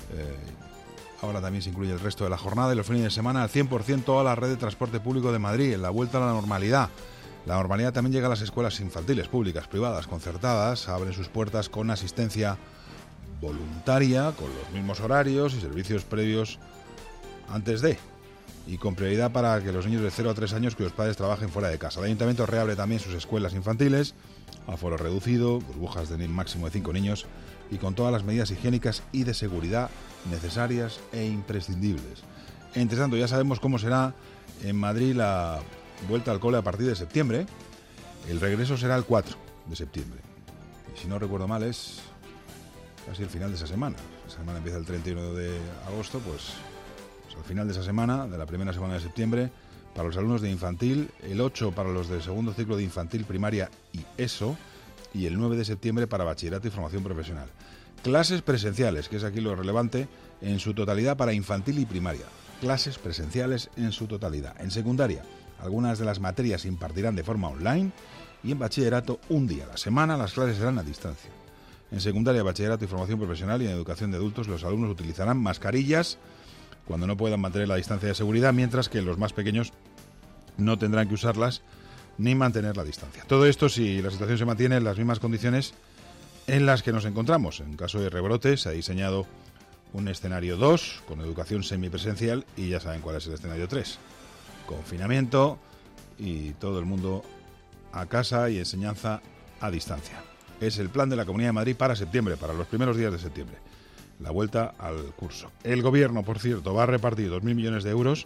ahora también se incluye el resto de la jornada y los fines de semana al 100% toda la red de transporte público de Madrid, en la vuelta a la normalidad. La normalidad también llega a las escuelas infantiles, públicas, privadas, concertadas. Abren sus puertas con asistencia voluntaria, con los mismos horarios y servicios previos antes de. Y con prioridad para que los niños de 0 a 3 años cuyos padres trabajen fuera de casa. El Ayuntamiento reabre también sus escuelas infantiles, aforo reducido, burbujas de máximo de 5 niños y con todas las medidas higiénicas y de seguridad necesarias e imprescindibles. Entre tanto, ya sabemos cómo será en Madrid la vuelta al cole a partir de septiembre. El regreso será el 4 de septiembre. Y si no recuerdo mal, es casi el final de esa semana. La semana empieza el 31 de agosto, pues al final de esa semana, de la primera semana de septiembre, para los alumnos de infantil, el 8 para los del segundo ciclo de infantil, primaria y ESO, y el 9 de septiembre para bachillerato y formación profesional. Clases presenciales, que es aquí lo relevante, en su totalidad para infantil y primaria. Clases presenciales en su totalidad. En secundaria, algunas de las materias se impartirán de forma online y en bachillerato un día a la semana las clases serán a distancia. En secundaria, bachillerato y formación profesional y en educación de adultos los alumnos utilizarán mascarillas cuando no puedan mantener la distancia de seguridad, mientras que los más pequeños no tendrán que usarlas ni mantener la distancia. Todo esto si la situación se mantiene en las mismas condiciones en las que nos encontramos. En caso de rebrotes se ha diseñado un escenario 2 con educación semipresencial y ya saben cuál es el escenario 3. Confinamiento y todo el mundo a casa y enseñanza a distancia. Es el plan de la Comunidad de Madrid para septiembre, para los primeros días de septiembre. La vuelta al curso. El Gobierno, por cierto, va a repartir 2.000 millones de euros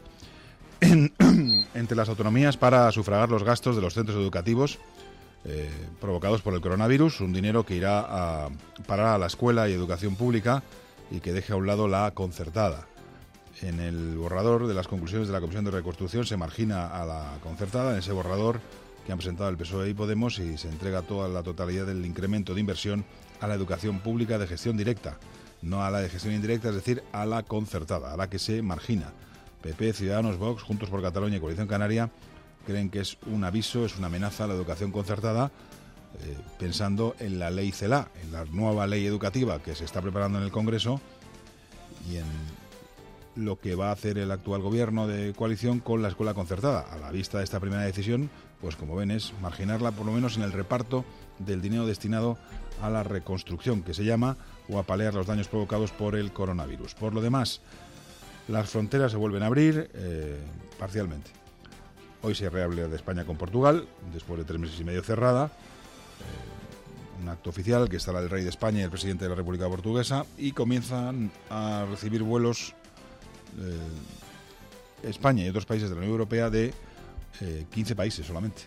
entre las autonomías para sufragar los gastos de los centros educativos provocados por el coronavirus, un dinero que irá a parar a la escuela y educación pública y que deje a un lado la concertada. En el borrador de las conclusiones de la Comisión de Reconstrucción se margina a la concertada, en ese borrador que han presentado el PSOE y Podemos, y se entrega toda la totalidad del incremento de inversión a la educación pública de gestión directa, no a la de gestión indirecta, es decir, a la concertada, a la que se margina. PP, Ciudadanos, Vox, Juntos por Cataluña y Coalición Canaria creen que es un aviso, es una amenaza a la educación concertada, pensando en la ley CELA, en la nueva ley educativa que se está preparando en el Congreso y en lo que va a hacer el actual gobierno de coalición con la escuela concertada. A la vista de esta primera decisión, pues como ven, es marginarla por lo menos en el reparto del dinero destinado a la reconstrucción, que se llama, o a paliar los daños provocados por el coronavirus. Por lo demás, las fronteras se vuelven a abrir parcialmente. Hoy se reabre de España con Portugal, después de 3 meses y medio cerrada. Un acto oficial que estará el rey de España y el presidente de la República Portuguesa, y comienzan a recibir vuelos España y otros países de la Unión Europea de 15 países solamente.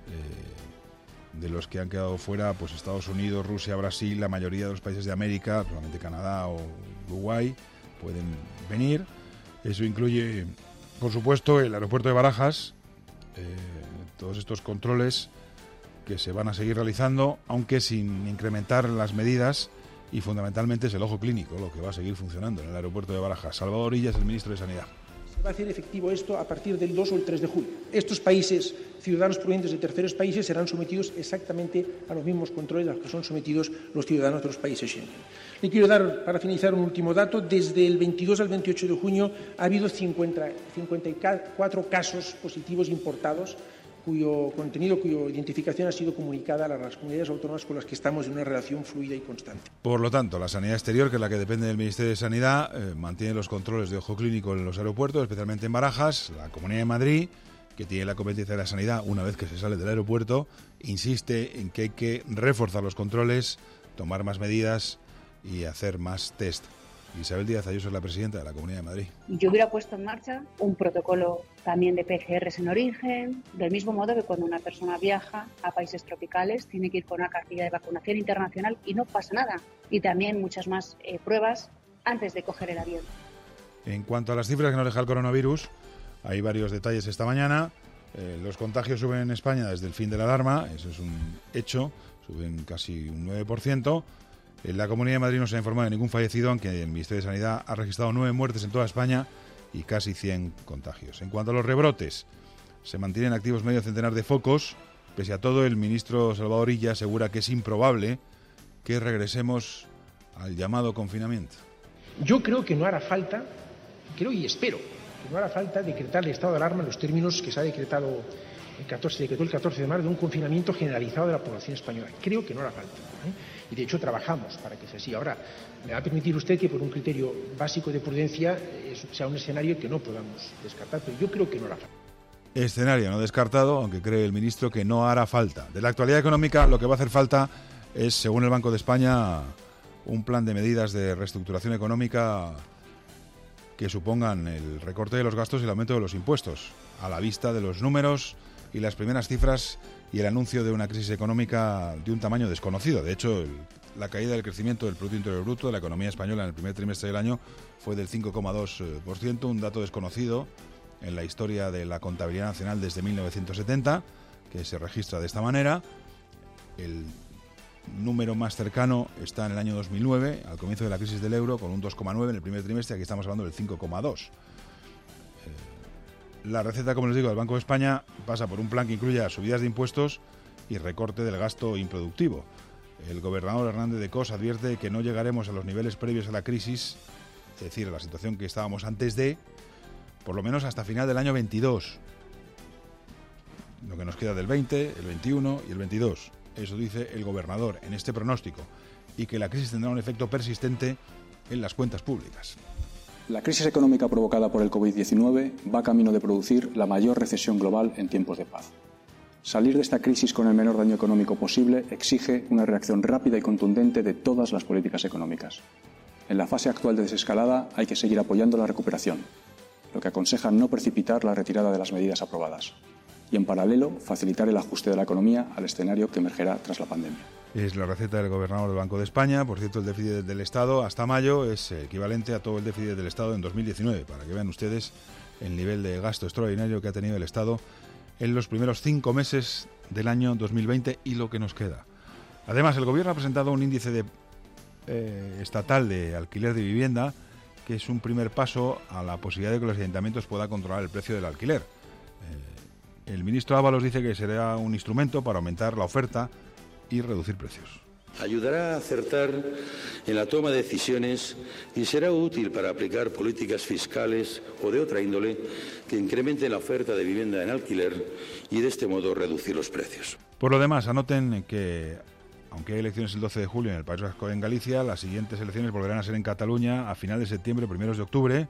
De los que han quedado fuera, pues Estados Unidos, Rusia, Brasil, la mayoría de los países de América, solamente Canadá o Uruguay pueden venir. Eso incluye, por supuesto, el aeropuerto de Barajas, todos estos controles que se van a seguir realizando, aunque sin incrementar las medidas, y fundamentalmente es el ojo clínico lo que va a seguir funcionando en el aeropuerto de Barajas. Salvador Illa es el ministro de Sanidad.
Se va a hacer efectivo esto a partir del 2 o el 3 de julio. Estos países, ciudadanos provenientes de terceros países, serán sometidos exactamente a los mismos controles a los que son sometidos los ciudadanos de los países Schengen. Le quiero dar, para finalizar, un último dato. Desde el 22 al 28 de junio ha habido 54 casos positivos importados, cuya identificación ha sido comunicada a las comunidades autónomas con las que estamos en una relación fluida y constante.
Por lo tanto, la sanidad exterior, que es la que depende del Ministerio de Sanidad, mantiene los controles de ojo clínico en los aeropuertos, especialmente en Barajas. La Comunidad de Madrid, que tiene la competencia de la sanidad una vez que se sale del aeropuerto, insiste en que hay que reforzar los controles, tomar más medidas y hacer más test. Isabel Díaz Ayuso es la presidenta de la Comunidad de Madrid.
Yo hubiera puesto en marcha un protocolo también de PCRs en origen, del mismo modo que cuando una persona viaja a países tropicales tiene que ir con una cartilla de vacunación internacional y no pasa nada. Y también muchas más pruebas antes de coger el avión.
En cuanto a las cifras que nos deja el coronavirus, hay varios detalles esta mañana. Los contagios suben en España desde el fin de la alarma, eso es un hecho, suben casi un 9%. En la Comunidad de Madrid no se ha informado de ningún fallecido, aunque el Ministerio de Sanidad ha registrado 9 muertes en toda España y casi 100 contagios. En cuanto a los rebrotes, se mantienen activos medio centenar de focos. Pese a todo, el ministro Salvador Illa asegura que es improbable que regresemos al llamado confinamiento.
Yo creo que no hará falta, y espero que no hará falta decretar el estado de alarma en los términos que se ha decretado decretó el 14 de marzo, de un confinamiento generalizado de la población española. Creo que no hará falta. Y de hecho trabajamos para que sea así. Ahora, me va a permitir usted que por un criterio básico de prudencia sea un escenario que no podamos descartar, pero yo creo que no hará falta.
Escenario no descartado, aunque cree el ministro que no hará falta. De la actualidad económica, lo que va a hacer falta es, según el Banco de España, un plan de medidas de reestructuración económica que supongan el recorte de los gastos y el aumento de los impuestos, a la vista de los números y las primeras cifras y el anuncio de una crisis económica de un tamaño desconocido. De hecho, la caída del crecimiento del Producto Interior Bruto de la economía española en el primer trimestre del año fue del 5,2%, un dato desconocido en la historia de la contabilidad nacional desde 1970, que se registra de esta manera. El número más cercano está en el año 2009, al comienzo de la crisis del euro, con un 2,9 en el primer trimestre. Aquí estamos hablando del 5,2. La receta, como les digo, del Banco de España pasa por un plan que incluya subidas de impuestos y recorte del gasto improductivo. El gobernador Hernández de Cos advierte que no llegaremos a los niveles previos a la crisis, es decir, a la situación que estábamos antes de, por lo menos hasta final del año 22. Lo que nos queda del 20, el 21 y el 22. Eso dice el gobernador en este pronóstico, y que la crisis tendrá un efecto persistente en las cuentas públicas.
La crisis económica provocada por el COVID-19 va camino de producir la mayor recesión global en tiempos de paz. Salir de esta crisis con el menor daño económico posible exige una reacción rápida y contundente de todas las políticas económicas. En la fase actual de desescalada hay que seguir apoyando la recuperación, lo que aconseja no precipitar la retirada de las medidas aprobadas y, en paralelo, facilitar el ajuste de la economía al escenario que emergerá tras la pandemia.
Es la receta del gobernador del Banco de España. Por cierto, el déficit del Estado hasta mayo es equivalente a todo el déficit del Estado en 2019, para que vean ustedes el nivel de gasto extraordinario que ha tenido el Estado en los primeros 5 meses del año 2020 y lo que nos queda. Además, el Gobierno ha presentado un índice estatal de alquiler de vivienda, que es un primer paso a la posibilidad de que los ayuntamientos puedan controlar el precio del alquiler. El ministro Ábalos dice que será un instrumento para aumentar la oferta y reducir precios.
Ayudará a acertar en la toma de decisiones y será útil para aplicar políticas fiscales o de otra índole que incrementen la oferta de vivienda en alquiler y de este modo reducir los precios.
Por lo demás, anoten que, aunque hay elecciones el 12 de julio en el País Vasco y en Galicia, las siguientes elecciones volverán a ser en Cataluña a finales de septiembre, primeros de octubre.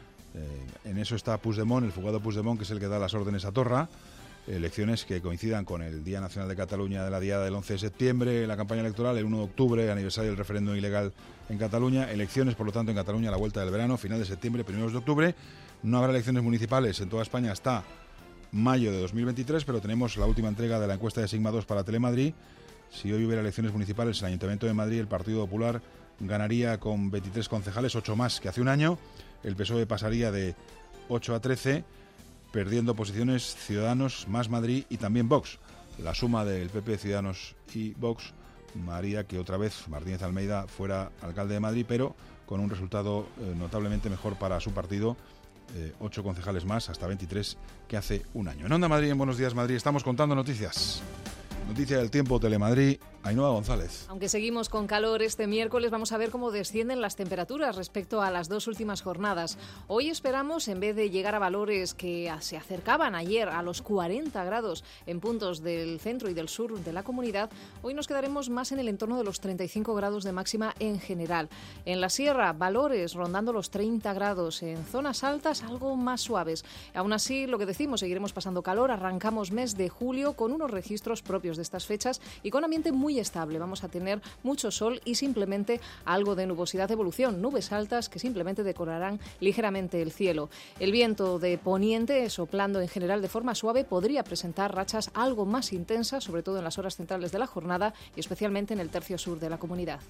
En eso está Puigdemont, el fugado Puigdemont, que es el que da las órdenes a Torra. Elecciones que coincidan con el Día Nacional de Cataluña de la Diada del 11 de septiembre, la campaña electoral, el 1 de octubre, aniversario del referéndum ilegal en Cataluña. Elecciones, por lo tanto, en Cataluña a la vuelta del verano, final de septiembre, primeros de octubre. No habrá elecciones municipales en toda España hasta mayo de 2023, pero tenemos la última entrega de la encuesta de Sigma 2 para Telemadrid. Si hoy hubiera elecciones municipales en el Ayuntamiento de Madrid, el Partido Popular ganaría con 23 concejales, 8 más que hace un año. El PSOE pasaría de 8 a 13, perdiendo posiciones Ciudadanos, Más Madrid y también Vox. La suma del PP, Ciudadanos y Vox haría que otra vez Martínez Almeida fuera alcalde de Madrid, pero con un resultado notablemente mejor para su partido. 8 concejales más, hasta 23 que hace un año. En Onda Madrid, en Buenos Días Madrid, estamos contando noticias. Noticia del tiempo, Telemadrid, Ainhoa González.
Aunque seguimos con calor este miércoles, vamos a ver cómo descienden las temperaturas respecto a las dos últimas jornadas. Hoy esperamos, en vez de llegar a valores que se acercaban ayer a los 40 grados en puntos del centro y del sur de la comunidad, hoy nos quedaremos más en el entorno de los 35 grados de máxima en general. En la sierra, valores rondando los 30 grados, en zonas altas algo más suaves. Aún así, lo que decimos, seguiremos pasando calor. Arrancamos mes de julio con unos registros propios de estas fechas y con ambiente muy estable. Vamos a tener mucho sol y simplemente algo de nubosidad de evolución, nubes altas que simplemente decorarán ligeramente el cielo. El viento de poniente, soplando en general de forma suave, podría presentar rachas algo más intensas, sobre todo en las horas centrales de la jornada y especialmente en el tercio sur de la comunidad.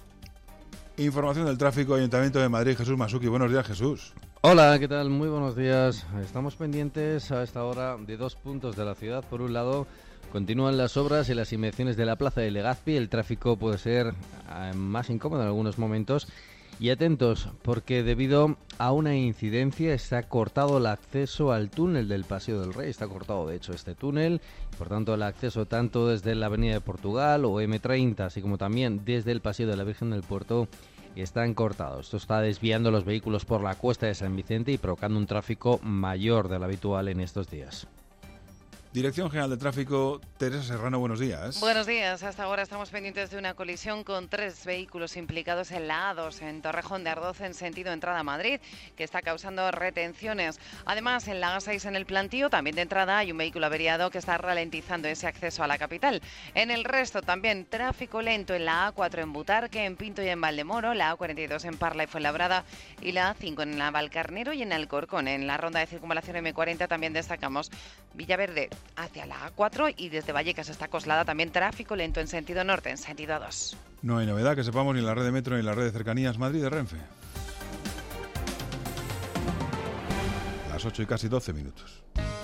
Información del tráfico, Ayuntamiento de Madrid, Jesús Masuki. Buenos días, Jesús.
Hola, ¿qué tal? Muy buenos días. Estamos pendientes a esta hora de dos puntos de la ciudad. Por un lado, continúan las obras en las inmediaciones de la Plaza de Legazpi. El tráfico puede ser más incómodo en algunos momentos. Y atentos, porque debido a una incidencia está cortado el acceso al túnel del Paseo del Rey. Está cortado, de hecho, este túnel. Por tanto, el acceso tanto desde la Avenida de Portugal o M30, así como también desde el Paseo de la Virgen del Puerto, están cortados. Esto está desviando los vehículos por la Cuesta de San Vicente y provocando un tráfico mayor de lo habitual en estos días.
Dirección General de Tráfico, Teresa Serrano, buenos días.
Buenos días. Hasta ahora estamos pendientes de una colisión con 3 vehículos implicados en la A2 en Torrejón de Ardoz en sentido entrada a Madrid, que está causando retenciones. Además, en la A6 en el Plantío, también de entrada, hay un vehículo averiado que está ralentizando ese acceso a la capital. En el resto, también tráfico lento en la A4 en Butarque, en Pinto y en Valdemoro, la A42 en Parla y Fuenlabrada y la A5 en Navalcarnero y en Alcorcón. En la ronda de circunvalación M40 también destacamos Villaverde hacia la A4 y desde Vallecas hasta Coslada también tráfico lento en sentido norte, en sentido A2.
No hay novedad que sepamos ni en la red de metro ni en la red de cercanías Madrid de Renfe. Las 8 y casi 12 minutos.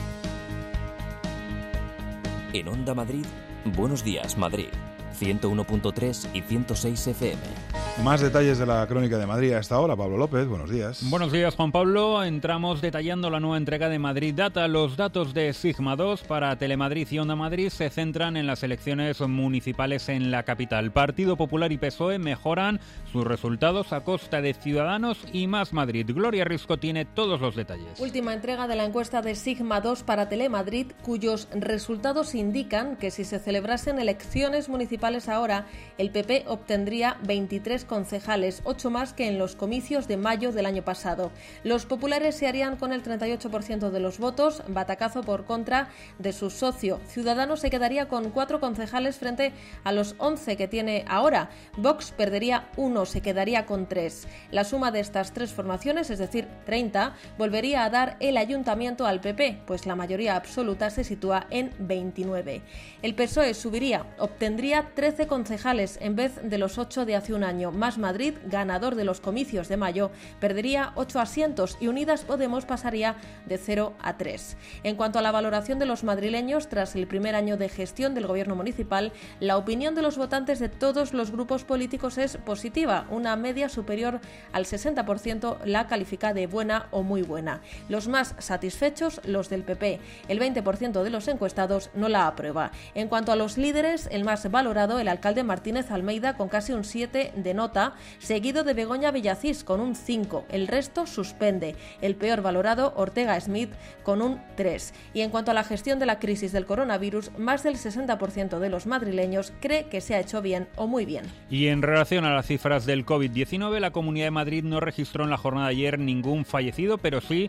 En Onda Madrid, Buenos Días Madrid, 101.3 y 106 FM.
Más detalles de la crónica de Madrid a esta hora. Pablo López, buenos días.
Buenos días, Juan Pablo. Entramos detallando la nueva entrega de Madrid Data. Los datos de Sigma 2 para Telemadrid y Onda Madrid se centran en las elecciones municipales en la capital. Partido Popular y PSOE mejoran sus resultados a costa de Ciudadanos y Más Madrid. Gloria Risco tiene todos los detalles.
Última entrega de la encuesta de Sigma 2 para Telemadrid, cuyos resultados indican que si se celebrasen elecciones municipales ahora, el PP obtendría 23 concejales, 8 más que en los comicios de mayo del año pasado. Los populares se harían con el 38% de los votos, batacazo por contra de su socio. Ciudadanos se quedaría con 4 concejales frente a los 11 que tiene ahora. Vox perdería 1, se quedaría con 3. La suma de estas 3 formaciones, es decir, 30, volvería a dar el ayuntamiento al PP, pues la mayoría absoluta se sitúa en 29. El PSOE subiría, obtendría 13 concejales en vez de los 8 de hace un año. Más Madrid, ganador de los comicios de mayo, perdería 8 asientos y Unidas Podemos pasaría de 0 a 3. En cuanto a la valoración de los madrileños tras el primer año de gestión del gobierno municipal, la opinión de los votantes de todos los grupos políticos es positiva. Una media superior al 60% la califica de buena o muy buena. Los más satisfechos, los del PP. El 20% de los encuestados no la aprueba. En cuanto a los líderes, el más valorado, el alcalde Martínez Almeida, con casi un 7 de nota, seguido de Begoña Villacís con un 5. El resto suspende. El peor valorado, Ortega Smith, con un 3. Y en cuanto a la gestión de la crisis del coronavirus, más del 60% de los madrileños cree que se ha hecho bien o muy bien.
Y en relación a las cifras del COVID-19, la Comunidad de Madrid no registró en la jornada de ayer ningún fallecido, pero sí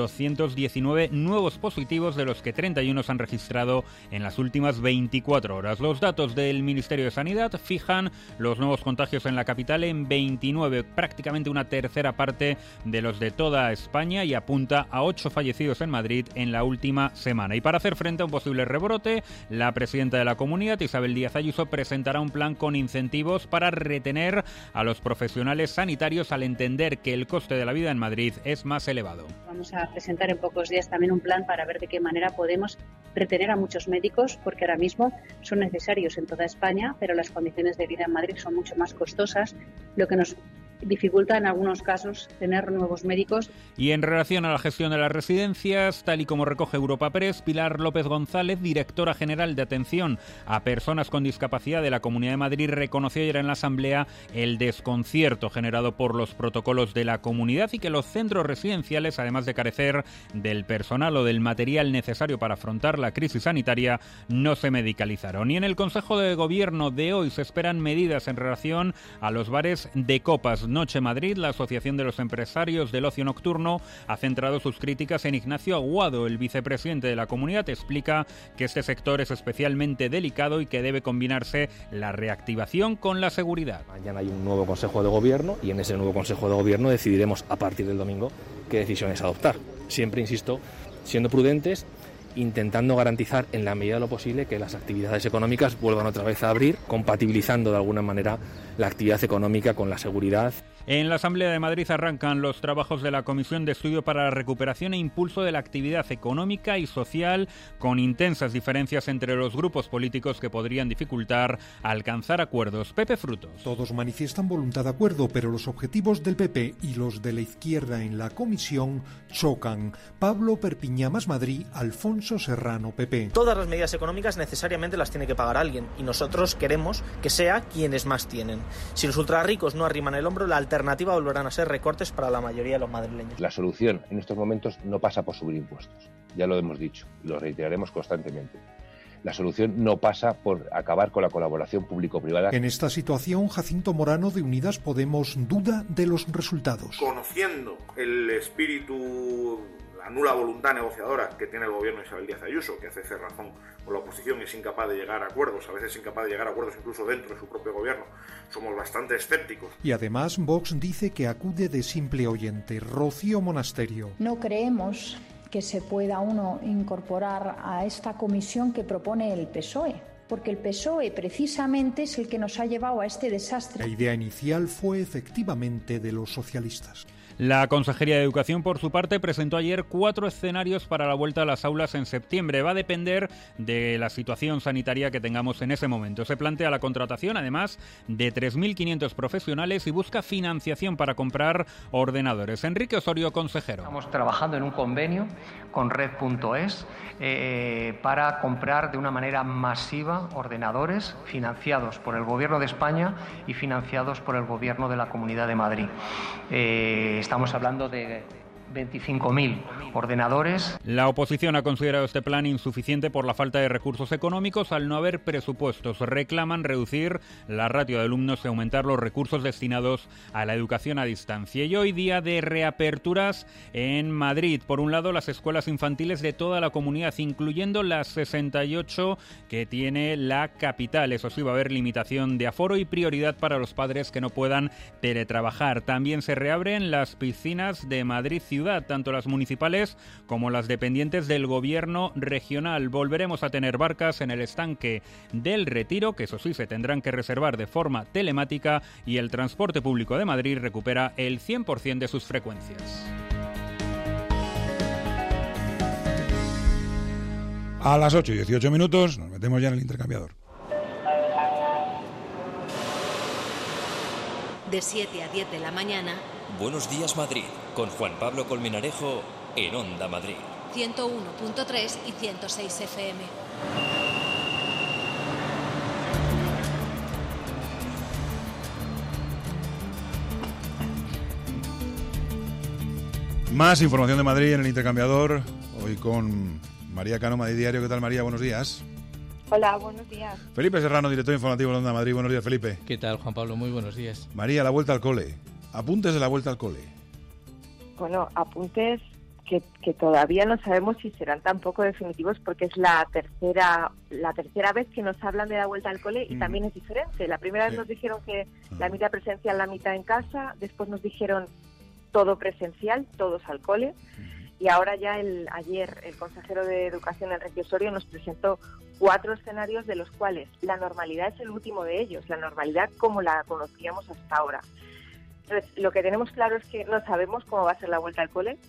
219 nuevos positivos, de los que 31 se han registrado en las últimas 24 horas. Los datos del Ministerio de Sanidad fijan los nuevos contagios en la capital en 29, prácticamente una tercera parte de los de toda España, y apunta a 8 fallecidos en Madrid en la última semana. Y para hacer frente a un posible rebrote, la presidenta de la comunidad, Isabel Díaz Ayuso, presentará un plan con incentivos para retener a los profesionales sanitarios, al entender que el coste de la vida en Madrid es más elevado.
Vamos a presentar en pocos días también un plan para ver de qué manera podemos retener a muchos médicos, porque ahora mismo son necesarios en toda España, pero las condiciones de vida en Madrid son mucho más costosas, lo que nos dificulta en algunos casos tener nuevos médicos.
Y en relación a la gestión de las residencias, tal y como recoge Europa Press, Pilar López González, directora general de atención a personas con discapacidad de la Comunidad de Madrid, reconoció ayer en la Asamblea el desconcierto generado por los protocolos de la comunidad y que los centros residenciales, además de carecer del personal o del material necesario para afrontar la crisis sanitaria, no se medicalizaron. Y en el Consejo de Gobierno de hoy se esperan medidas en relación a los bares de copas. Noche Madrid, la Asociación de los Empresarios del Ocio Nocturno, ha centrado sus críticas en Ignacio Aguado. El vicepresidente de la comunidad explica que este sector es especialmente delicado y que debe combinarse la reactivación con la seguridad.
Mañana hay un nuevo Consejo de Gobierno y en ese nuevo Consejo de Gobierno decidiremos a partir del domingo qué decisiones adoptar. Siempre, insisto, siendo prudentes, intentando garantizar en la medida de lo posible que las actividades económicas vuelvan otra vez a abrir, compatibilizando de alguna manera la actividad económica con la seguridad.
En la Asamblea de Madrid arrancan los trabajos de la Comisión de Estudio para la Recuperación e Impulso de la Actividad Económica y Social, con intensas diferencias entre los grupos políticos que podrían dificultar alcanzar acuerdos. Pepe Frutos.
Todos manifiestan voluntad de acuerdo, pero los objetivos del PP y los de la izquierda en la comisión chocan. Pablo Perpiñá, Más Madrid, Alfonso Serrano, PP.
Todas las medidas económicas necesariamente las tiene que pagar alguien y nosotros queremos que sea quienes más tienen. Si los ultrarricos no arriman el hombro, la alternativa volverán a ser recortes para la mayoría de los madrileños.
La solución en estos momentos no pasa por subir impuestos, ya lo hemos dicho y lo reiteraremos constantemente. La solución no pasa por acabar con la colaboración público-privada.
En esta situación, Jacinto Morano de Unidas Podemos duda de los resultados.
Conociendo el espíritu, la nula voluntad negociadora que tiene el gobierno de Isabel Díaz Ayuso, que hace cerrazón con la oposición y es incapaz de llegar a acuerdos, a veces incapaz de llegar a acuerdos incluso dentro de su propio gobierno, somos bastante escépticos.
Y además Vox dice que acude de simple oyente. Rocío Monasterio.
No creemos que se pueda uno incorporar a esta comisión que propone el PSOE, porque el PSOE precisamente es el que nos ha llevado a este desastre.
La idea inicial fue efectivamente de los socialistas.
La Consejería de Educación, por su parte, presentó ayer 4 escenarios para la vuelta a las aulas en septiembre. Va a depender de la situación sanitaria que tengamos en ese momento. Se plantea la contratación, además, de 3.500 profesionales y busca financiación para comprar ordenadores. Enrique Osorio, consejero.
Estamos trabajando en un convenio con Red.es para comprar de una manera masiva ordenadores financiados por el Gobierno de España y financiados por el Gobierno de la Comunidad de Madrid. Estamos hablando de 25.000 ordenadores.
La oposición ha considerado este plan insuficiente por la falta de recursos económicos al no haber presupuestos. Reclaman reducir la ratio de alumnos y aumentar los recursos destinados a la educación a distancia. Y hoy día de reaperturas en Madrid. Por un lado, las escuelas infantiles de toda la comunidad, incluyendo las 68 que tiene la capital. Eso sí, va a haber limitación de aforo y prioridad para los padres que no puedan teletrabajar. También se reabren las piscinas de Madrid Ciudad ciudad, tanto las municipales como las dependientes del gobierno regional. Volveremos a tener barcas en el estanque del Retiro, que eso sí se tendrán que reservar de forma telemática, y el transporte público de Madrid recupera el 100% de sus frecuencias.
A las 8:18 nos metemos ya en el intercambiador.
De 7 a 10 de la mañana.
Buenos días Madrid, con Juan Pablo Colmenarejo en Onda Madrid.
101.3 y 106 FM.
Más información de Madrid en el intercambiador, hoy con María Cano, Madrid Diario. ¿Qué tal, María? Buenos días.
Hola, buenos días.
Felipe Serrano, director informativo de Onda Madrid. Buenos días, Felipe.
¿Qué tal, Juan Pablo? Muy buenos días.
María, la vuelta al cole. Apuntes de la vuelta al cole.
Bueno, apuntes que todavía no sabemos si serán tampoco definitivos, porque es la tercera vez que nos hablan de la vuelta al cole y también es diferente. La primera vez nos dijeron que la mitad presencial, la mitad en casa. Después nos dijeron todo presencial, todos al cole. Y ahora ya ayer el consejero de Educación, Enrique Osorio, nos presentó 4 escenarios, de los cuales la normalidad es el último de ellos, la normalidad como la conocíamos hasta ahora. Entonces, lo que tenemos claro es que no sabemos cómo va a ser la vuelta al cole.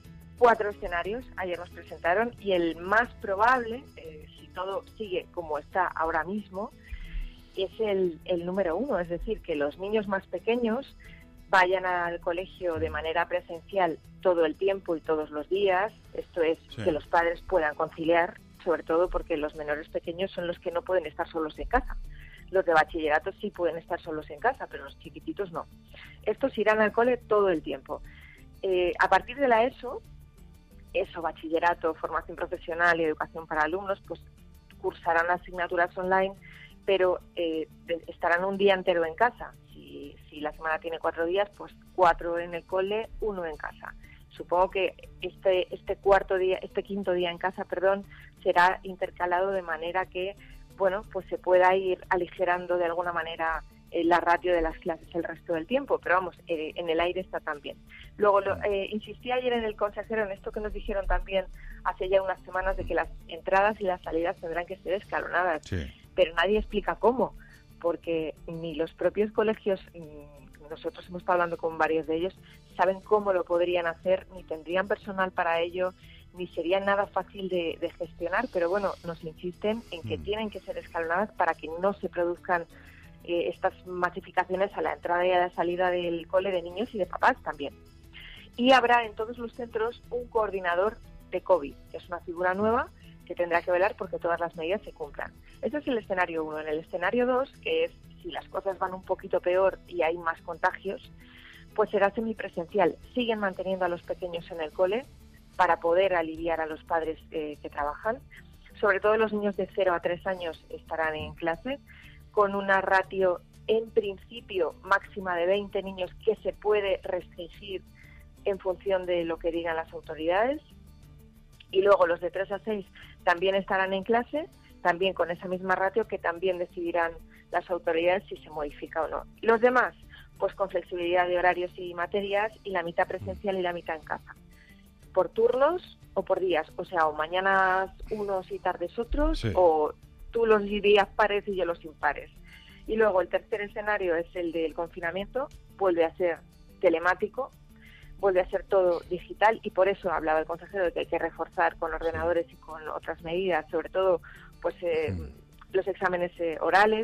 4 escenarios ayer nos presentaron, y el más probable, si todo sigue como está ahora mismo, es el número 1, es decir, que los niños más pequeños vayan al colegio de manera presencial todo el tiempo y todos los días. Esto es, que los padres puedan conciliar, sobre todo porque los menores pequeños son los que no pueden estar solos en casa. Los de bachillerato sí pueden estar solos en casa, pero los chiquititos no. Estos irán al cole todo el tiempo. A partir de la ESO, bachillerato, formación profesional y educación para alumnos, pues cursarán asignaturas online, pero estarán un día entero en casa. Si la semana tiene 4 días, pues 4 en el cole, 1 en casa. Supongo que este quinto día en casa, será intercalado de manera que, bueno, pues se pueda ir aligerando de alguna manera la ratio de las clases el resto del tiempo, pero vamos, en el aire está también. Luego, insistí ayer en el consejero en esto que nos dijeron también hace ya unas semanas, de que las entradas y las salidas tendrán que ser escalonadas, pero nadie explica cómo, porque ni los propios colegios, nosotros hemos estado hablando con varios de ellos, saben cómo lo podrían hacer, ni tendrían personal para ello, ni sería nada fácil de gestionar, pero bueno, nos insisten en que tienen que ser escalonadas para que no se produzcan estas masificaciones a la entrada y a la salida del cole de niños y de papás también. Y habrá en todos los centros un coordinador de COVID, que es una figura nueva que tendrá que velar porque todas las medidas se cumplan. Ese es el escenario 1. En el escenario 2, que es si las cosas van un poquito peor y hay más contagios, pues será semipresencial. Siguen manteniendo a los pequeños en el cole para poder aliviar a los padres que trabajan. Sobre todo los niños de 0 a 3 años estarán en clase, con una ratio en principio máxima de 20 niños que se puede restringir en función de lo que digan las autoridades. Y luego los de 3 a 6 también estarán en clase, también con esa misma ratio, que también decidirán las autoridades si se modifica o no. Los demás, pues con flexibilidad de horarios y materias, y la mitad presencial y la mitad en casa. Por turnos o por días, o sea, o mañanas unos y tardes otros, o tú los días pares y yo los impares. Y luego el tercer escenario es el del confinamiento, vuelve a ser telemático, vuelve a ser todo digital, y por eso hablaba el consejero de que hay que reforzar con ordenadores y con otras medidas, sobre todo pues los exámenes orales,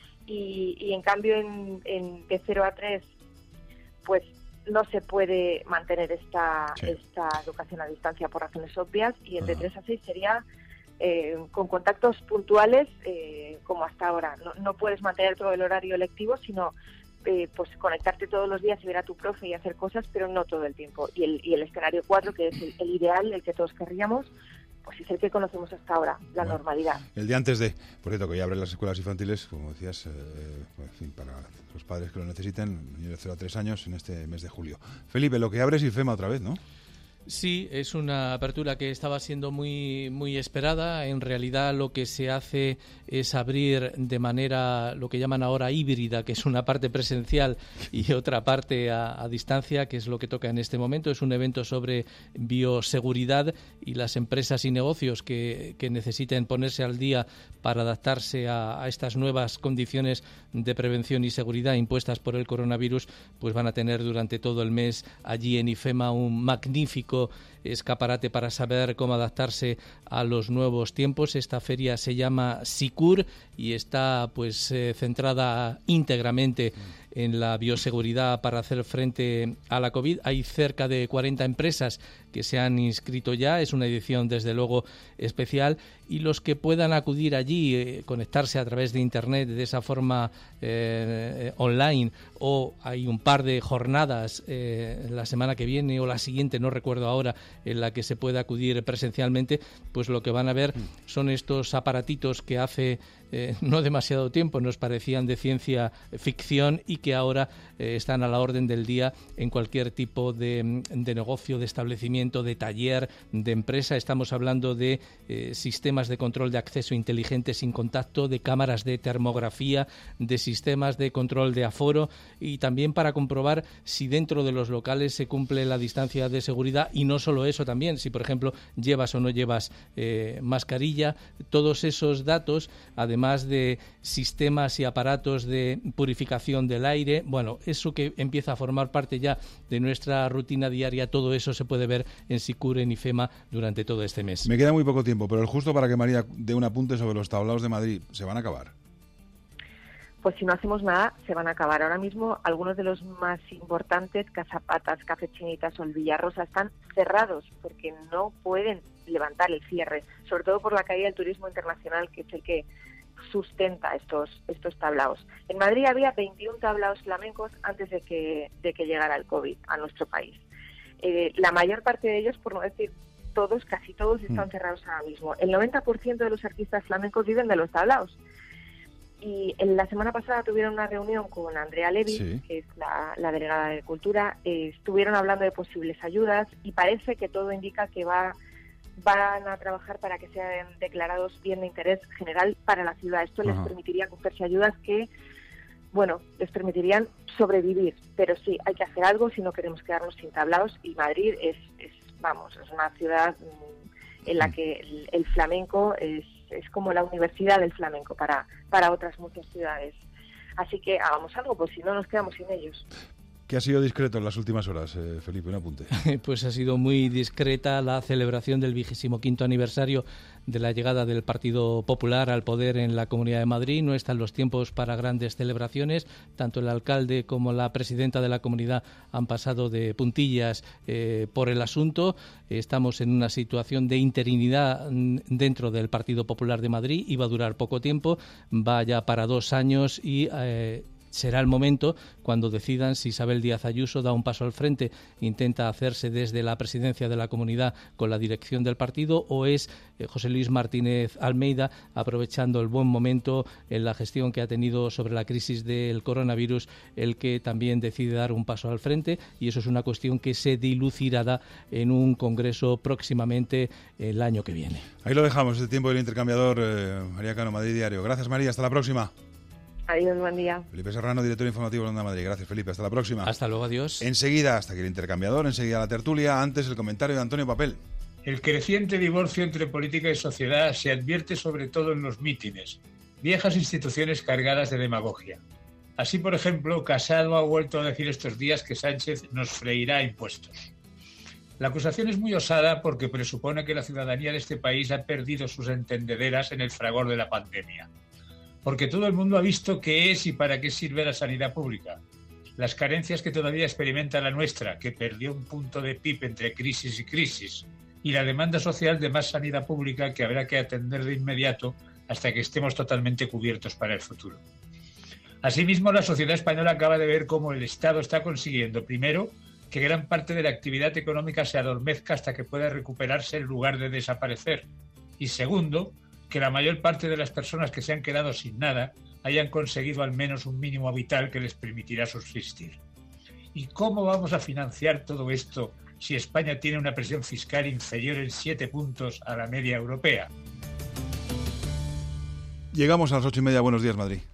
y en cambio de 0 a 3 pues no se puede mantener esta educación a distancia por razones obvias, y de 3 a 6 sería con contactos puntuales como hasta ahora. No puedes mantener todo el horario lectivo, sino pues conectarte todos los días y ver a tu profe y hacer cosas, pero no todo el tiempo. Y el escenario 4, que es el ideal, el que todos querríamos, pues es el que conocemos hasta ahora, la normalidad.
El día antes de, por cierto, que ya abren las escuelas infantiles, como decías, en fin, para los padres que lo necesiten, niños de 0 a 3 años, en este mes de julio. Felipe, lo que abre es IFEMA otra vez, ¿no?
Sí, es una apertura que estaba siendo muy esperada. En realidad lo que se hace es abrir de manera, lo que llaman ahora híbrida, que es una parte presencial y otra parte a distancia, que es lo que toca en este momento. Es un evento sobre bioseguridad y las empresas y negocios que necesiten ponerse al día para adaptarse a estas nuevas condiciones de prevención y seguridad impuestas por el coronavirus, pues van a tener durante todo el mes allí en IFEMA un magnífico escaparate para saber cómo adaptarse a los nuevos tiempos. Esta feria se llama SICUR y está pues centrada íntegramente en la bioseguridad para hacer frente a la COVID. Hay cerca de 40 empresas que se han inscrito ya. Es una edición desde luego especial, y los que puedan acudir allí, conectarse a través de internet de esa forma online, o hay un par de jornadas la semana que viene o la siguiente, no recuerdo ahora, en la que se puede acudir presencialmente, pues lo que van a ver son estos aparatitos que hace no demasiado tiempo nos parecían de ciencia ficción y que ahora están a la orden del día en cualquier tipo de negocio, de establecimiento, de taller, de empresa. Estamos hablando de sistemas de control de acceso inteligente sin contacto, de cámaras de termografía, de sistemas de control de aforo, y también para comprobar si dentro de los locales se cumple la distancia de seguridad, y no solo eso, también si por ejemplo llevas o no llevas mascarilla. Todos esos datos, además de sistemas y aparatos de purificación del aire, bueno, eso que empieza a formar parte ya de nuestra rutina diaria, todo eso se puede ver en SICUR, en IFEMA, durante todo este mes.
Me queda muy poco tiempo, pero justo para que María dé un apunte sobre los tablaos de Madrid, ¿se van a acabar?
Pues si no hacemos nada, se van a acabar. Ahora mismo algunos de los más importantes, Casapatas, Café Chinitas o el Villarrosa, están cerrados porque no pueden levantar el cierre, sobre todo por la caída del turismo internacional, que es el que sustenta estos tablaos. En Madrid había 21 tablaos flamencos antes de que llegara el COVID a nuestro país. La mayor parte de ellos, por no decir todos, casi todos, están cerrados ahora mismo. El 90% de los artistas flamencos viven de los tablaos. Y en la semana pasada tuvieron una reunión con Andrea Levy, sí, que es la delegada de Cultura. Estuvieron hablando de posibles ayudas y parece que todo indica que van a trabajar para que sean declarados bien de interés general para la ciudad. Esto les permitiría cogerse ayudas que, bueno, les permitirían sobrevivir. Pero sí, hay que hacer algo si no queremos quedarnos sin tablaos. Y Madrid es una ciudad en la que el flamenco es como la universidad del flamenco para otras muchas ciudades. Así que hagamos algo, pues si no nos quedamos sin ellos.
¿Qué ha sido discreto en las últimas horas, Felipe? Un apunte.
Pues ha sido muy discreta la celebración del 25º aniversario de la llegada del Partido Popular al poder en la Comunidad de Madrid. No están los tiempos para grandes celebraciones. Tanto el alcalde como la presidenta de la comunidad han pasado de puntillas por el asunto. Estamos en una situación de interinidad dentro del Partido Popular de Madrid. Iba a durar poco tiempo, va ya para 2 años y será el momento cuando decidan si Isabel Díaz Ayuso da un paso al frente, intenta hacerse desde la presidencia de la comunidad con la dirección del partido, o es José Luis Martínez Almeida, aprovechando el buen momento en la gestión que ha tenido sobre la crisis del coronavirus, el que también decide dar un paso al frente, y eso es una cuestión que se dilucidará en un congreso próximamente el año que viene.
Ahí lo dejamos, el tiempo del intercambiador. María Cano, Madrid Diario. Gracias, María, hasta la próxima.
Adiós, buen día.
Felipe Serrano, director informativo de Onda Madrid. Gracias, Felipe. Hasta la próxima.
Hasta luego, adiós.
Enseguida, hasta aquí el intercambiador, enseguida la tertulia. Antes, el comentario de Antonio Papel.
El creciente divorcio entre política y sociedad se advierte sobre todo en los mítines, viejas instituciones cargadas de demagogia. Así, por ejemplo, Casado ha vuelto a decir estos días que Sánchez nos freirá impuestos. La acusación es muy osada porque presupone que la ciudadanía de este país ha perdido sus entendederas en el fragor de la pandemia. Porque todo el mundo ha visto qué es y para qué sirve la sanidad pública. Las carencias que todavía experimenta la nuestra, que perdió un punto de PIB entre crisis y crisis, y la demanda social de más sanidad pública que habrá que atender de inmediato hasta que estemos totalmente cubiertos para el futuro. Asimismo, la sociedad española acaba de ver cómo el Estado está consiguiendo, primero, que gran parte de la actividad económica se adormezca hasta que pueda recuperarse en lugar de desaparecer. Y segundo, que la mayor parte de las personas que se han quedado sin nada hayan conseguido al menos un mínimo vital que les permitirá subsistir. ¿Y cómo vamos a financiar todo esto si España tiene una presión fiscal inferior en 7 puntos a la media europea.
Llegamos a las 8:30. Buenos días, Madrid.